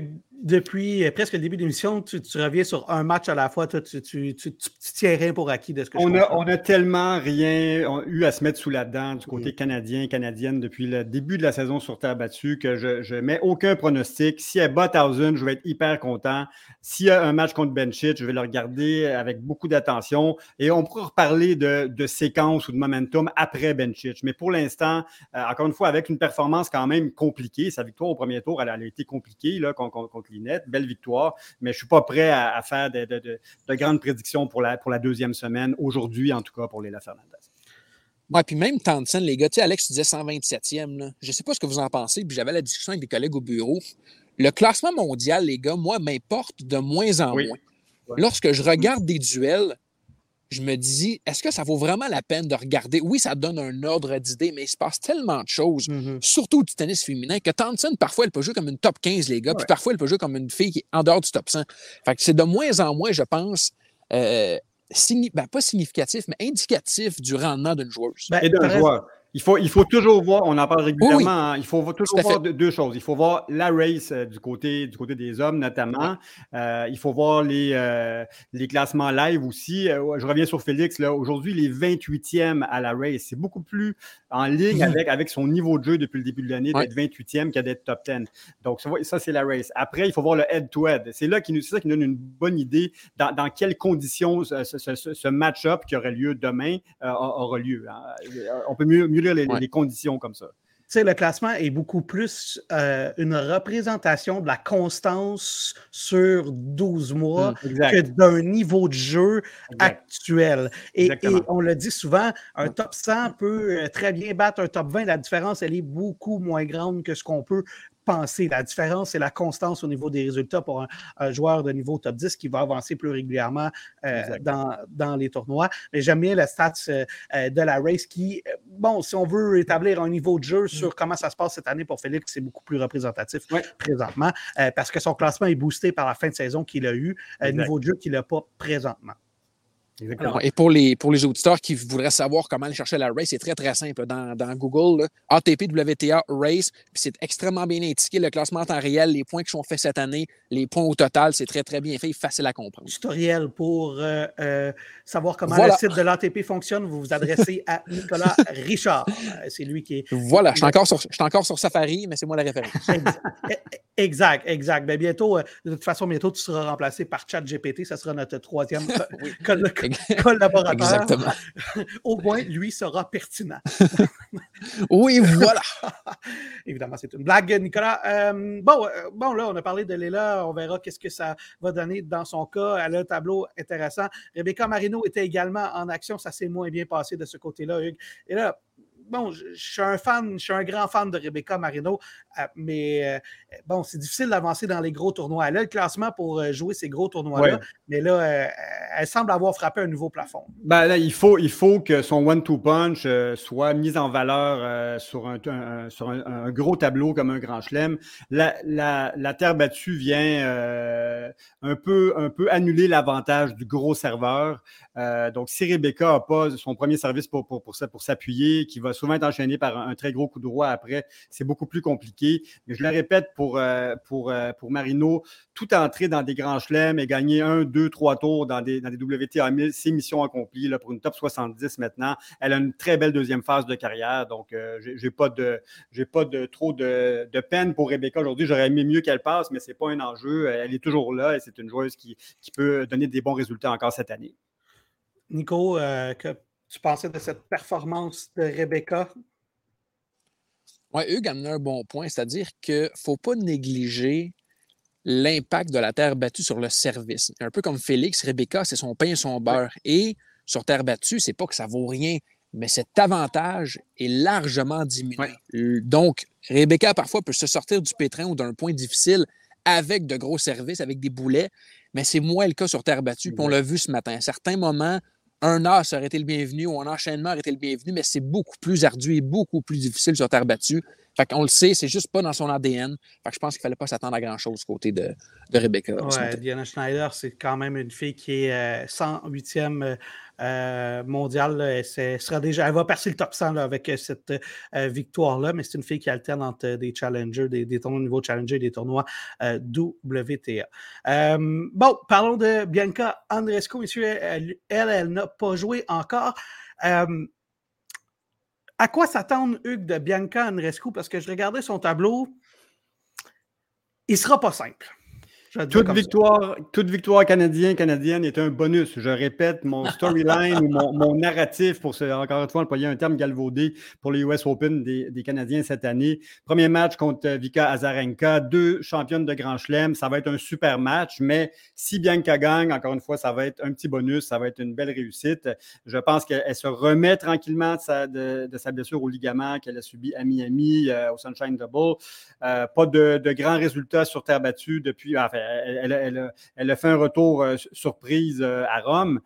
Depuis presque le début de l'émission, tu reviens sur un match à la fois. Toi, tu tiens rien pour acquis de ce que je comprends. On a tellement rien eu à se mettre sous la dent du côté canadienne depuis le début de la saison sur terre battue que je mets aucun pronostic. Si elle bat Towson, je vais être hyper content. S'il y a un match contre Bencic, je vais le regarder avec beaucoup d'attention. Et on pourra reparler de séquence ou de momentum après Bencic. Mais pour l'instant, encore une fois, avec une performance quand même compliquée, sa victoire au premier tour, elle a été compliquée là, contre Linette. Belle victoire, mais je ne suis pas prêt à faire de grandes prédictions pour la deuxième semaine, aujourd'hui en tout cas pour Leylah Fernandez. Ouais, puis même Townsend, les gars, tu sais, Alex, tu disais 127e. Là. Je ne sais pas ce que vous en pensez, puis j'avais la discussion avec des collègues au bureau. Le classement mondial, les gars, moi, m'importe de moins en moins. Ouais. Lorsque je regarde des duels, je me dis, est-ce que ça vaut vraiment la peine de regarder? Oui, ça donne un ordre d'idée, mais il se passe tellement de choses, surtout du tennis féminin, que Townsend, parfois, elle peut jouer comme une top 15, les gars, puis parfois, elle peut jouer comme une fille qui est en dehors du top 100. Fait que c'est de moins en moins, je pense, pas significatif, mais indicatif du rendement d'une joueuse. Et d'un joueur. Il faut toujours voir, on en parle régulièrement, oui. Hein, il faut toujours voir deux choses. Il faut voir la race du côté des hommes notamment. Il faut voir les classements live aussi. Je reviens sur Félix. Là. Aujourd'hui, il est 28e à la race. C'est beaucoup plus en ligne avec son niveau de jeu depuis le début de l'année d'être 28e qu'à d'être top 10. Donc, ça, c'est la race. Après, il faut voir le head-to-head. C'est ça qui donne une bonne idée dans quelles conditions ce match-up qui aurait lieu demain aura lieu. On peut mieux lire les conditions comme ça. Tu sais, le classement est beaucoup plus une représentation de la constance sur 12 mois que d'un niveau de jeu actuel. Et on le dit souvent, un top 100 peut très bien battre un top 20. La différence, elle est beaucoup moins grande que ce qu'on peut penser. La différence, c'est la constance au niveau des résultats pour un joueur de niveau top 10 qui va avancer plus régulièrement dans les tournois. Mais j'aime bien le stats de la race qui, bon, si on veut établir un niveau de jeu sur comment ça se passe cette année pour Félix, c'est beaucoup plus représentatif présentement parce que son classement est boosté par la fin de saison qu'il a eu, niveau de jeu qu'il n'a pas présentement. Exactement. Et pour les auditeurs qui voudraient savoir comment aller chercher la race, c'est très, très simple. Dans Google, là, ATP WTA Race, puis c'est extrêmement bien indiqué, le classement en temps réel, les points qui sont faits cette année, les points au total, c'est très, très bien fait, facile à comprendre. Tutoriel pour savoir comment le site de l'ATP fonctionne, vous vous adressez à Nicolas Richard. C'est lui qui est... Voilà, je suis encore sur Safari, mais c'est moi la référence. Exact. Ben, bientôt, de toute façon, bientôt, tu seras remplacé par ChatGPT. Ça sera notre troisième collaborateur. Exactement. Au moins, lui sera pertinent. Oui, voilà. Évidemment, c'est une blague, Nicolas. Bon, là, on a parlé de Leylah. On verra qu'est-ce que ça va donner dans son cas. Elle a un tableau intéressant. Rebecca Marino était également en action. Ça s'est moins bien passé de ce côté-là, Hugues. Et là, bon, je suis un grand fan de Rebecca Marino, mais bon, c'est difficile d'avancer dans les gros tournois. Elle a le classement pour jouer ces gros tournois-là, mais là, elle semble avoir frappé un nouveau plafond. Ben là, il faut que son one-two punch soit mis en valeur sur un gros tableau comme un grand chelem. La terre battue vient un peu annuler l'avantage du gros serveur. Donc, si Rebecca n'a pas son premier service pour s'appuyer, qui va souvent être enchaîné par un très gros coup de roi après, c'est beaucoup plus compliqué. Mais je le répète, pour Marino, tout entrer dans des grands chelems et gagner 1, 2, 3 tours dans des WTA 1000, c'est mission accomplie là, pour une top 70 maintenant. Elle a une très belle deuxième phase de carrière, donc j'ai pas trop de peine pour Rebecca aujourd'hui. J'aurais aimé mieux qu'elle passe, mais c'est pas un enjeu. Elle est toujours là et c'est une joueuse qui peut donner des bons résultats encore cette année. Nico, que tu pensais de cette performance de Rebecca? Oui, Hugues a amené un bon point, c'est-à-dire qu'il ne faut pas négliger l'impact de la terre battue sur le service. Un peu comme Félix, Rebecca, c'est son pain et son beurre. Et sur terre battue, c'est pas que ça vaut rien, mais cet avantage est largement diminué. Donc, Rebecca, parfois, peut se sortir du pétrin ou d'un point difficile avec de gros services, avec des boulets, mais c'est moins le cas sur terre battue. Puis on l'a vu ce matin. À certains moments, un as aurait été le bienvenu ou un enchaînement aurait été le bienvenu, mais c'est beaucoup plus ardu et beaucoup plus difficile sur terre battue. Fait qu'on le sait, c'est juste pas dans son ADN. Fait que je pense qu'il fallait pas s'attendre à grand-chose du côté de Rebecca. Ouais, Diana Schneider, c'est quand même une fille qui est 108e mondiale. Elle va passer le top 100 là, avec cette victoire-là, mais c'est une fille qui alterne entre des challengers, des tournois niveau challenger et des tournois WTA. Bon, parlons de Bianca Andreescu. Messieurs, elle n'a pas joué encore. À quoi s'attendre, Hugues, de Bianca Andreescu? Parce que je regardais son tableau. Il ne sera pas simple. Toute victoire canadienne est un bonus. Je répète, mon storyline ou mon narratif, pour encore une fois employer un terme galvaudé pour les US Open des Canadiens cette année. Premier match contre Vika Azarenka, 2 championnes de Grand Chelem. Ça va être un super match, mais si Bianca gagne, encore une fois, ça va être un petit bonus, ça va être une belle réussite. Je pense qu'elle se remet tranquillement de sa blessure au ligament qu'elle a subi à Miami, au Sunshine Double. Pas de grands résultats sur terre battue depuis. Enfin, elle a fait un retour surprise à Rome.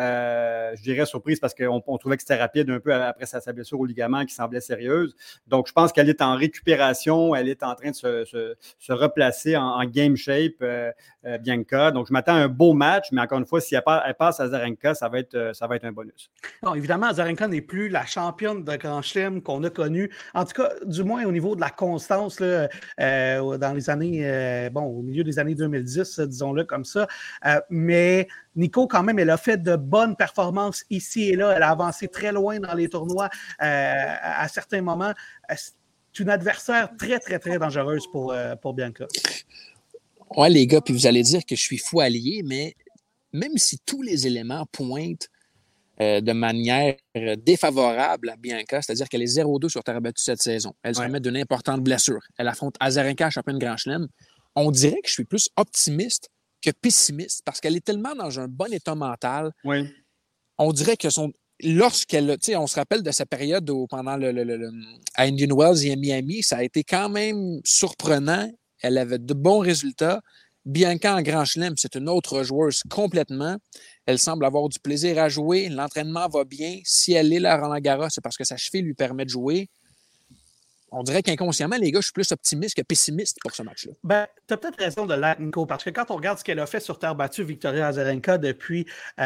Je dirais surprise parce qu'on trouvait que c'était rapide un peu après sa blessure au ligament qui semblait sérieuse. Donc, je pense qu'elle est en récupération. Elle est en train de se replacer en game shape, Bianca. Donc, je m'attends à un beau match, mais encore une fois, si elle passe à Azarenka, ça va être un bonus. Non, évidemment, Azarenka n'est plus la championne de Grand Chelem qu'on a connue. En tout cas, du moins au niveau de la constance là, dans les années, au milieu des années 2010, disons-le comme ça. Mais Nico, quand même, elle a fait de bonnes performances ici et là. Elle a avancé très loin dans les tournois à certains moments. C'est une adversaire très, très, très dangereuse pour Bianca. Ouais, les gars, puis vous allez dire que je suis fou allié, mais même si tous les éléments pointent de manière défavorable à Bianca, c'est-à-dire qu'elle est 0-2 sur terre battue cette saison. Elle se remet d'une importante blessure. Elle affronte Azarenka, championne Grand Chelem. On dirait que je suis plus optimiste que pessimiste parce qu'elle est tellement dans un bon état mental. Oui. On dirait que lorsqu'elle, tu sais, on se rappelle de sa période pendant à Indian Wells et à Miami, ça a été quand même surprenant. Elle avait de bons résultats. Bianca en Grand Chelem, c'est une autre joueuse complètement. Elle semble avoir du plaisir à jouer. L'entraînement va bien. Si elle est là à Roland-Garros, c'est parce que sa cheville lui permet de jouer. On dirait qu'inconsciemment, les gars, je suis plus optimiste que pessimiste pour ce match-là. Ben, tu as peut-être raison de l'être, Nico, parce que quand on regarde ce qu'elle a fait sur terre battue, Victoria Azarenka, depuis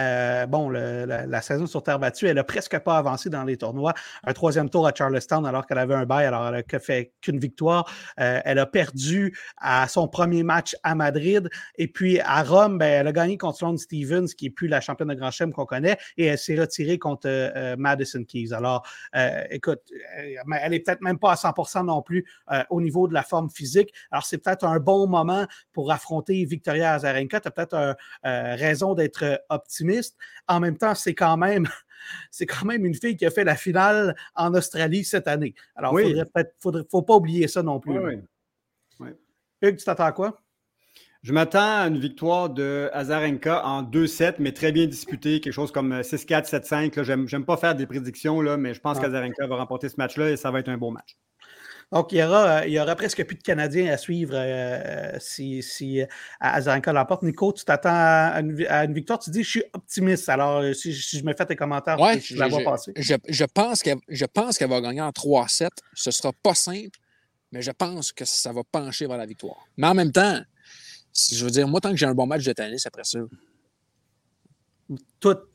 la saison sur terre battue, elle n'a presque pas avancé dans les tournois. Un 3e tour à Charlestown alors qu'elle avait un bye, alors elle n'a fait qu'une victoire. Elle a perdu à son premier match à Madrid. Et puis à Rome, elle a gagné contre Sloane Stephens, qui n'est plus la championne de Grand Chelem qu'on connaît, et elle s'est retirée contre Madison Keys. Alors, écoute, elle n'est peut-être même pas à 100% non plus au niveau de la forme physique. Alors, c'est peut-être un bon moment pour affronter Victoria Azarenka. Tu as peut-être raison d'être optimiste. En même temps, c'est quand même une fille qui a fait la finale en Australie cette année. Alors, il ne faut pas oublier ça non plus. Oui. Hugues, tu t'attends à quoi? Je m'attends à une victoire de Azarenka en 2-7, mais très bien disputée, quelque chose comme 6-4, 7-5. J'aime pas faire des prédictions, là, mais je pense qu'Azarenka va remporter ce match-là et ça va être un beau match. Donc, il y aura presque plus de Canadiens à suivre si Azarenka l'emporte. Nico, tu t'attends à une victoire. Tu dis, je suis optimiste. Alors, si je me fais tes commentaires, je la vois passer. Je pense qu'elle va gagner en 3-7. Ce ne sera pas simple, mais je pense que ça va pencher vers la victoire. Mais en même temps, je veux dire, moi, tant que j'ai un bon match de tennis après ça... Toi,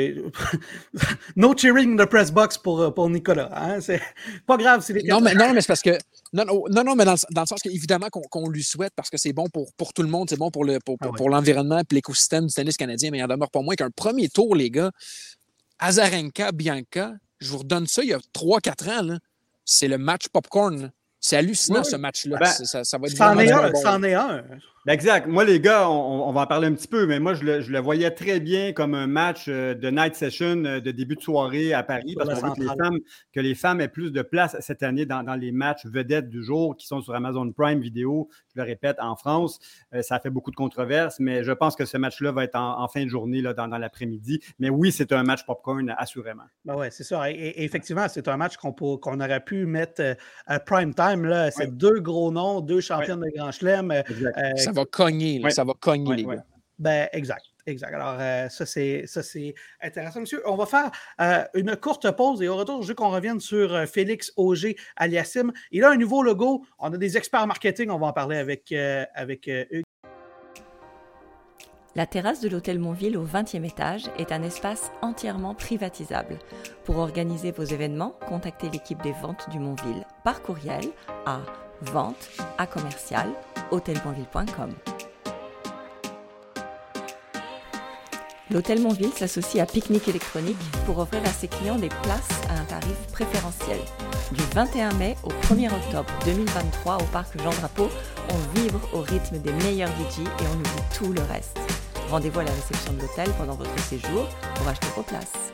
no cheering in the press box pour Nicolas. Hein? C'est pas grave. C'est non, mais c'est parce que. Non, mais dans le sens qu'évidemment qu'on lui souhaite parce que c'est bon pour tout le monde, c'est bon pour l'environnement et l'écosystème du tennis canadien, mais il en demeure pas moins qu'un premier tour, les gars. Azarenka, Bianca, je vous redonne ça il y a 3-4 ans. Là. C'est le match popcorn. Là. C'est hallucinant ce match-là. Ça va être c'en est un. Exact. Moi, les gars, on va en parler un petit peu, mais moi, je le voyais très bien comme un match de night session de début de soirée à Paris, parce qu'on veut que les femmes aient plus de place cette année dans les matchs vedettes du jour qui sont sur Amazon Prime Video, je le répète, en France. Ça fait beaucoup de controverses, mais je pense que ce match-là va être en fin de journée là, dans l'après-midi. Mais oui, c'est un match popcorn, assurément. Ben oui, c'est ça. Et effectivement, c'est un match qu'on aurait pu mettre à prime time. Là. C'est 2 gros noms, 2 championnes de Grand Chelem. Ça va cogner, là. Ça va cogner, les gars. Ben, exact. Alors, ça, c'est intéressant, monsieur. On va faire une courte pause et au retour, je veux qu'on revienne sur Félix Auger-Aliassime. Il a un nouveau logo. On a des experts marketing. On va en parler avec Hugues. La terrasse de l'hôtel Montville au 20e étage est un espace entièrement privatisable. Pour organiser vos événements, contactez l'équipe des ventes du Montville par courriel à vente@commercial-hôtelmontville.com. L'hôtel Montville s'associe à Picnic Électronique pour offrir à ses clients des places à un tarif préférentiel. Du 21 mai au 1er octobre 2023 au parc Jean Drapeau, on vibre au rythme des meilleurs DJ et on oublie tout le reste. Rendez-vous à la réception de l'hôtel pendant votre séjour pour acheter vos places.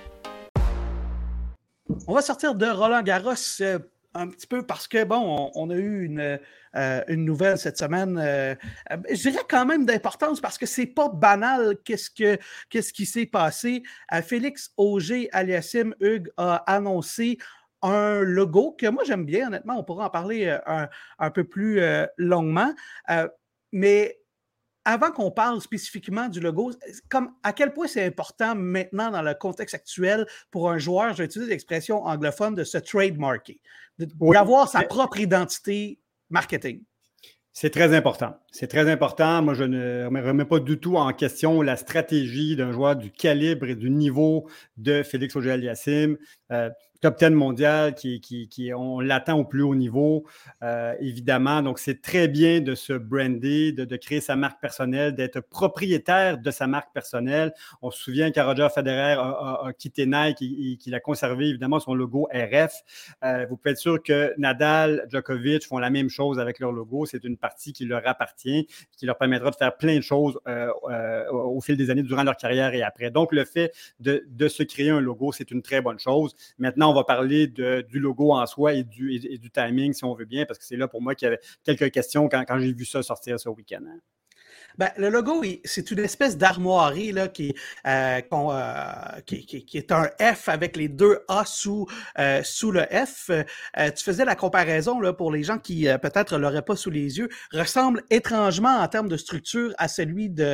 On va sortir de Roland-Garros un petit peu parce que, bon, on a eu une nouvelle cette semaine, je dirais quand même d'importance parce que c'est pas banal qu'est-ce qui s'est passé. Félix Auger-Aliassime, Hugues, a annoncé un logo que moi j'aime bien, honnêtement, on pourra en parler un peu plus longuement, mais avant qu'on parle spécifiquement du logo, comme à quel point c'est important maintenant dans le contexte actuel pour un joueur, je vais utiliser l'expression anglophone, de se trademarker, d'avoir sa propre identité marketing. C'est très important. C'est très important. Moi, je ne me remets pas du tout en question la stratégie d'un joueur du calibre et du niveau de Félix Auger-Aliassime. Top 10 mondial, on l'attend au plus haut niveau, évidemment. Donc, c'est très bien de se brander, de créer sa marque personnelle, d'être propriétaire de sa marque personnelle. On se souvient que Roger Federer a quitté Nike et qu'il a conservé, évidemment, son logo RF. Vous pouvez être sûr que Nadal, Djokovic font la même chose avec leur logo. C'est une partie qui leur appartient, qui leur permettra de faire plein de choses au fil des années, durant leur carrière et après. Donc, le fait de se créer un logo, c'est une très bonne chose. Maintenant, on va parler du logo en soi et du timing, si on veut bien, parce que c'est là pour moi qu'il y avait quelques questions quand j'ai vu ça sortir ce week-end. Hein. Ben, le logo, c'est une espèce d'armoirie là, qui est un F avec les deux A sous le F. Tu faisais la comparaison là, pour les gens qui peut-être ne l'auraient pas sous les yeux, ressemble étrangement en termes de structure à celui du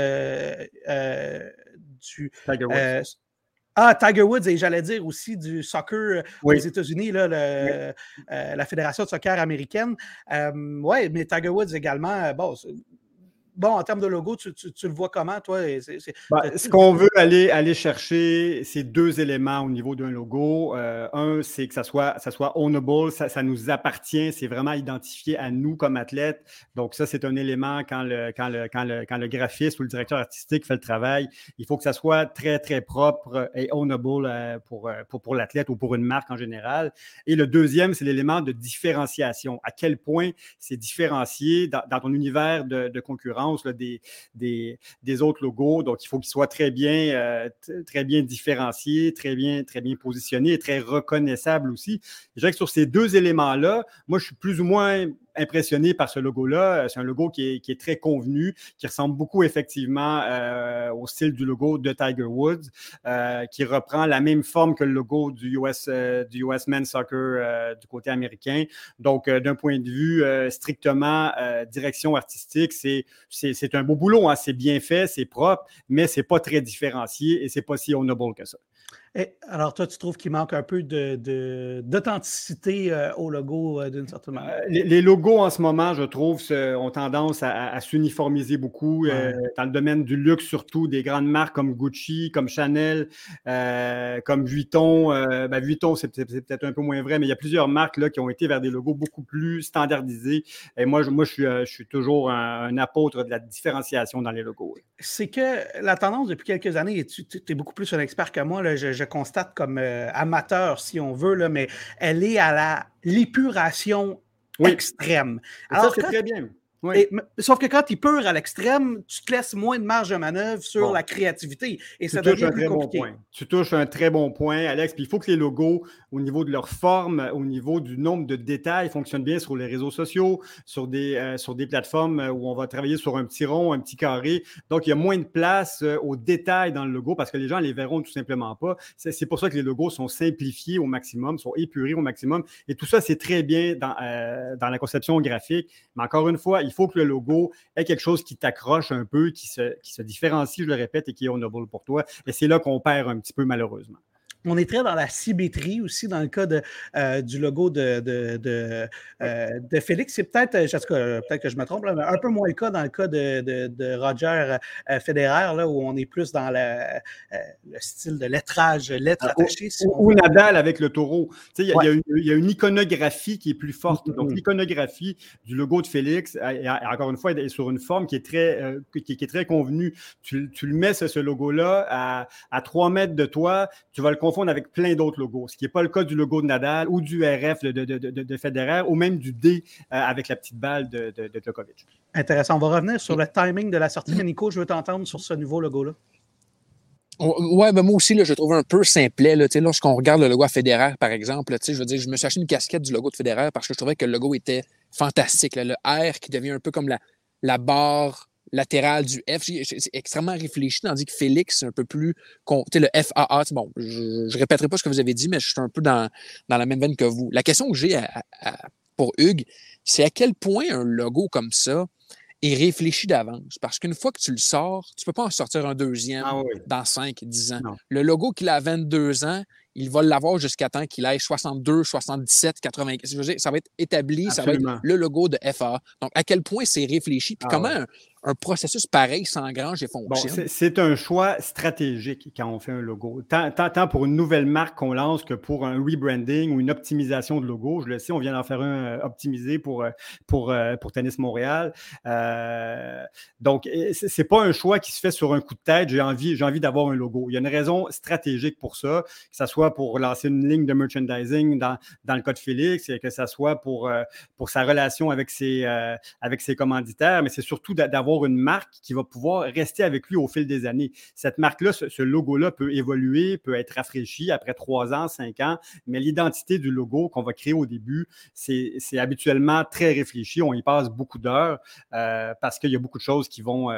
Tiger Woods. Tiger Woods, et j'allais dire aussi du soccer aux États-Unis, là, la Fédération de soccer américaine. Oui, mais Tiger Woods également, bon, en termes de logo, tu le vois comment, toi? Ce qu'on veut aller chercher, c'est deux éléments au niveau d'un logo. Un, c'est que ça soit ownable, ça nous appartient, c'est vraiment identifié à nous comme athlètes. Donc ça, c'est un élément quand le graphiste ou le directeur artistique fait le travail. Il faut que ça soit très, très propre et ownable pour l'athlète ou pour une marque en général. Et le deuxième, c'est l'élément de différenciation. À quel point c'est différencié dans ton univers de concurrence là, des autres logos. Donc, il faut qu'ils soient très bien différenciés, très bien positionnés et très reconnaissables aussi. Je dirais que sur ces deux éléments-là, moi, je suis plus ou moins impressionné par ce logo-là. C'est un logo qui est très convenu, qui ressemble beaucoup effectivement au style du logo de Tiger Woods, qui reprend la même forme que le logo du US Men's Soccer du côté américain. Donc, d'un point de vue strictement direction artistique, c'est un beau boulot. Hein. C'est bien fait, c'est propre, mais c'est pas très différencié et c'est pas si ownable que ça. Et alors, toi, tu trouves qu'il manque un peu d'authenticité au logo d'une certaine manière? Les logos, en ce moment, je trouve, ont tendance à s'uniformiser beaucoup dans le domaine du luxe, surtout des grandes marques comme Gucci, comme Chanel, comme Vuitton. Vuitton, c'est peut-être un peu moins vrai, mais il y a plusieurs marques là, qui ont été vers des logos beaucoup plus standardisés. Et moi, je suis toujours un apôtre de la différenciation dans les logos. C'est que la tendance depuis quelques années, et tu es beaucoup plus un expert que moi, là, je constate comme amateur, si on veut, là, mais elle est à l'épuration extrême. Alors, ça, c'est très bien. Oui. Sauf que quand tu pures à l'extrême, tu te laisses moins de marge de manœuvre sur la créativité. Et ça devient plus compliqué. Tu touches un très bon point, Alex. Puis il faut que les logos, au niveau de leur forme, au niveau du nombre de détails, fonctionnent bien sur les réseaux sociaux, sur des plateformes où on va travailler sur un petit rond, un petit carré. Donc, il y a moins de place aux détails dans le logo parce que les gens ne les verront tout simplement pas. C'est pour ça que les logos sont simplifiés au maximum, sont épurés au maximum. Et tout ça, c'est très bien dans la conception graphique. Mais encore une fois, il faut que le logo ait quelque chose qui t'accroche un peu, qui se différencie, je le répète, et qui est ownable pour toi. Et c'est là qu'on perd un petit peu, malheureusement. On est très dans la symétrie aussi dans le cas du logo de Félix. C'est peut-être que je me trompe, là, mais un peu moins le cas dans le cas de Roger Federer, là, où on est plus dans le style de lettrage, lettres attachées. Ou Nadal avec le taureau. Il y a une iconographie qui est plus forte. Donc, l'iconographie du logo de Félix, encore une fois, est sur une forme qui est très convenue. Tu le mets, ce logo-là, à 3 mètres de toi, tu vas le confondre avec plein d'autres logos, ce qui n'est pas le cas du logo de Nadal ou du RF de Federer ou même du D avec la petite balle de Djokovic. Intéressant. On va revenir sur le timing de la sortie. Mais Nico, je veux t'entendre sur ce nouveau logo-là. Ouais, ben moi aussi, là, je trouve un peu simplet. Là, lorsqu'on regarde le logo à Federer, par exemple, je veux dire, je me suis acheté une casquette du logo de Federer parce que je trouvais que le logo était fantastique. Là, le R qui devient un peu comme la barre latérale du F. C'est extrêmement réfléchi, tandis que Félix, c'est un peu plus... le FAA, bon, je répéterai pas ce que vous avez dit, mais je suis un peu dans la même veine que vous. La question que j'ai pour Hugues, c'est à quel point un logo comme ça est réfléchi d'avance. Parce qu'une fois que tu le sors, tu ne peux pas en sortir un deuxième dans 5-10 ans. Non. Le logo qu'il a à 22 ans, il va l'avoir jusqu'à temps qu'il ait 62, 77, 80. Je veux dire, ça va être établi, Absolument. ça va être le logo de FA. Donc, à quel point c'est réfléchi, puis comment un processus pareil s'engrange et fonctionne. Bon, c'est un choix stratégique quand on fait un logo. Tant pour une nouvelle marque qu'on lance que pour un rebranding ou une optimisation de logo. Je le sais, on vient d'en faire un optimisé pour Tennis Montréal. Donc, c'est pas un choix qui se fait sur un coup de tête. J'ai envie d'avoir un logo. Il y a une raison stratégique pour ça, que ce soit pour lancer une ligne de merchandising dans le cas de Félix, que ce soit pour sa relation avec ses commanditaires, mais c'est surtout d'avoir une marque qui va pouvoir rester avec lui au fil des années. Cette marque-là, ce logo-là peut évoluer, peut être rafraîchi après 3 ans, 5 ans, mais l'identité du logo qu'on va créer au début, c'est habituellement très réfléchi. On y passe beaucoup d'heures parce qu'il y a beaucoup de choses qui vont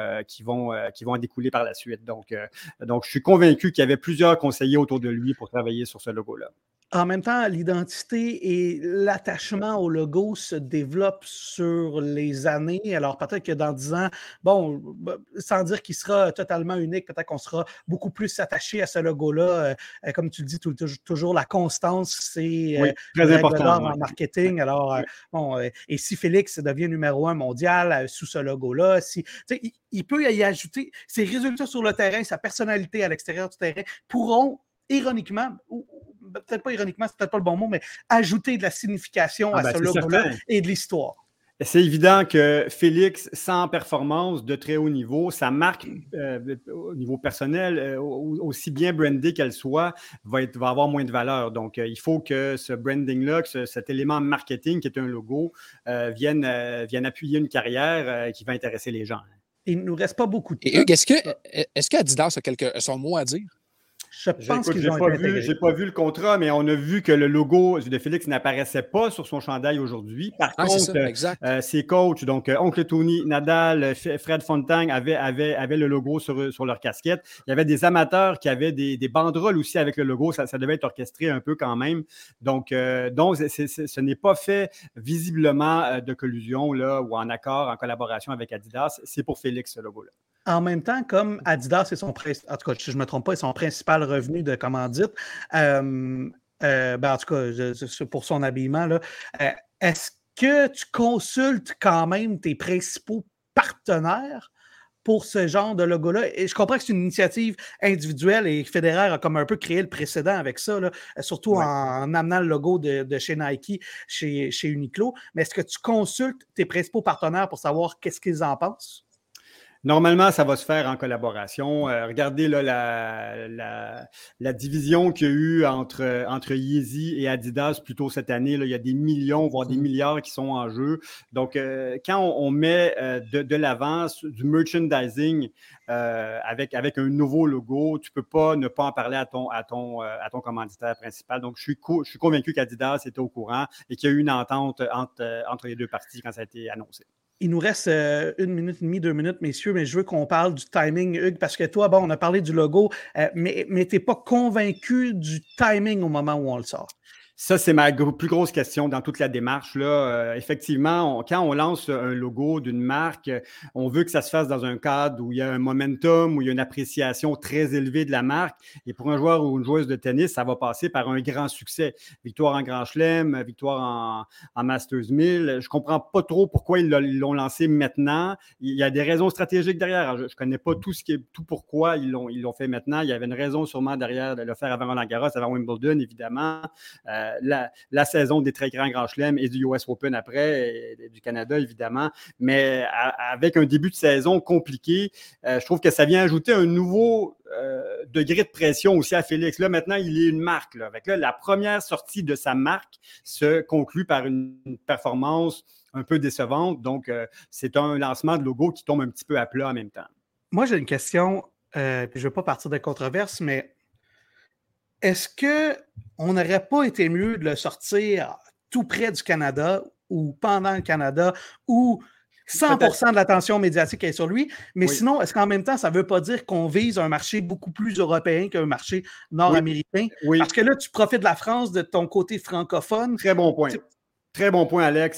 en découler par la suite. Donc, je suis convaincu qu'il y avait plusieurs conseillers autour de lui pour travailler sur ce logo-là. En même temps, l'identité et l'attachement au logo se développent sur les années. Alors, peut-être que dans 10 ans, bon, sans dire qu'il sera totalement unique, peut-être qu'on sera beaucoup plus attaché à ce logo-là. Comme tu le dis, toujours la constance, c'est très important en marketing. Alors, et si Félix devient numéro 1 mondial sous ce logo-là, il peut y ajouter ses résultats sur le terrain, sa personnalité à l'extérieur du terrain pourront, ironiquement, ou peut-être pas ironiquement, c'est peut-être pas le bon mot, mais ajouter de la signification à ce logo-là et de l'histoire. C'est évident que Félix, sans performance de très haut niveau, sa marque au niveau personnel, aussi bien brandée qu'elle soit, va avoir moins de valeur. Donc, il faut que ce branding-là, que cet élément marketing qui est un logo, vienne appuyer une carrière qui va intéresser les gens. Il ne nous reste pas beaucoup de temps. Et Hugues, est-ce qu'Adidas a son mot à dire? Je pense qu'ils ont été intégrés. J'ai pas vu le contrat, mais on a vu que le logo de Félix n'apparaissait pas sur son chandail aujourd'hui. Par contre, ses coachs, donc Oncle Tony, Nadal, Fred Fontaine avaient le logo sur leur casquette. Il y avait des amateurs qui avaient des banderoles aussi avec le logo. Ça devait être orchestré un peu quand même. Donc ce n'est pas fait visiblement de collusion là, ou en accord, en collaboration avec Adidas. C'est pour Félix, ce logo-là. En même temps, comme Adidas est en tout cas, si je ne me trompe pas, est son principal revenu de commandite, en tout cas, pour son habillement, là, est-ce que tu consultes quand même tes principaux partenaires pour ce genre de logo-là? Et je comprends que c'est une initiative individuelle et Federer a comme un peu créé le précédent avec ça, là, surtout en amenant le logo de chez Nike, chez Uniqlo. Mais est-ce que tu consultes tes principaux partenaires pour savoir qu'est-ce qu'ils en pensent? Normalement, ça va se faire en collaboration. Regardez là, la division qu'il y a eu entre Yeezy et Adidas plus tôt cette année. Là, il y a des millions, voire des milliards qui sont en jeu. Donc, quand on met de l'avant du merchandising avec un nouveau logo, tu ne peux pas ne pas en parler à ton commanditaire principal. Donc, je suis convaincu qu'Adidas était au courant et qu'il y a eu une entente entre les deux parties quand ça a été annoncé. Il nous reste 1 minute et demie, 2 minutes, messieurs, mais je veux qu'on parle du timing, Hugues, parce que toi, on a parlé du logo, mais tu n'es pas convaincu du timing au moment où on le sort. Ça, c'est ma plus grosse question dans toute la démarche, là. Effectivement, quand on lance un logo d'une marque, on veut que ça se fasse dans un cadre où il y a un momentum, où il y a une appréciation très élevée de la marque. Et pour un joueur ou une joueuse de tennis, ça va passer par un grand succès. Victoire en Grand Chelem, victoire en Masters 1000. Je ne comprends pas trop pourquoi ils l'ont lancé maintenant. Il y a des raisons stratégiques derrière. Je ne connais pas tout pourquoi ils l'ont fait maintenant. Il y avait une raison sûrement derrière de le faire avant Roland Garros, avant Wimbledon, évidemment. la saison des très grands chelems et du US Open après, et du Canada, évidemment. Mais avec un début de saison compliqué, je trouve que ça vient ajouter un nouveau degré de pression aussi à Félix. Là, maintenant, il est une marque. Là. Avec là, la première sortie de sa marque se conclut par une performance un peu décevante. Donc, c'est un lancement de logo qui tombe un petit peu à plat en même temps. Moi, j'ai une question, puis je ne veux pas partir de controverse, mais est-ce qu'on n'aurait pas été mieux de le sortir tout près du Canada ou pendant le Canada ou 100% de l'attention médiatique est sur lui, mais sinon, est-ce qu'en même temps, ça ne veut pas dire qu'on vise un marché beaucoup plus européen qu'un marché nord-américain? Oui. Parce que là, tu profites de la France, de ton côté francophone. Très bon point. Très bon point, Alex.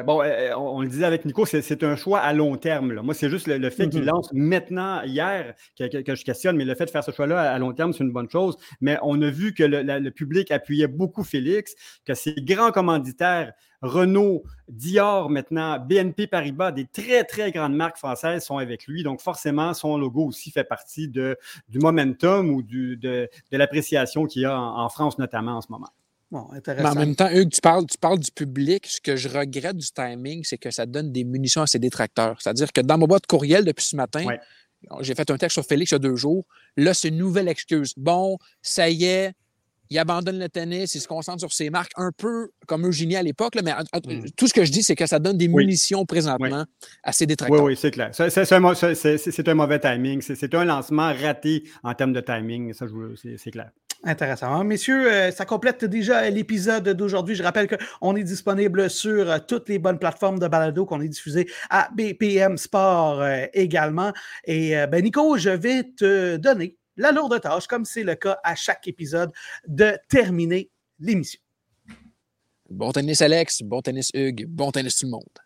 On le disait avec Nico, c'est un choix à long terme. Là. Moi, c'est juste le fait qu'il lance maintenant, hier, que je questionne, mais le fait de faire ce choix-là à long terme, c'est une bonne chose. Mais on a vu que le public appuyait beaucoup Félix, que ses grands commanditaires, Renault, Dior maintenant, BNP Paribas, des très, très grandes marques françaises sont avec lui. Donc, forcément, son logo aussi fait partie du momentum ou de l'appréciation qu'il y a en France notamment en ce moment. Bon, mais en même temps, Hugues, tu parles du public. Ce que je regrette du timing, c'est que ça donne des munitions à ses détracteurs. C'est-à-dire que dans ma boîte courriel depuis ce matin, j'ai fait un texte sur Félix il y a 2 jours. Là, c'est une nouvelle excuse. Bon, ça y est, il abandonne le tennis, il se concentre sur ses marques, un peu comme Eugénie à l'époque. Là, mais tout ce que je dis, c'est que ça donne des munitions présentement à ses détracteurs. Oui, c'est clair. C'est un mauvais timing. C'est un lancement raté en termes de timing. Ça, c'est clair. Intéressant. Messieurs, ça complète déjà l'épisode d'aujourd'hui. Je rappelle qu'on est disponible sur toutes les bonnes plateformes de balado, qu'on est diffusé à BPM Sport également. Et Nico, je vais te donner la lourde tâche, comme c'est le cas à chaque épisode, de terminer l'émission. Bon tennis, Alex. Bon tennis, Hugues. Bon tennis, tout le monde.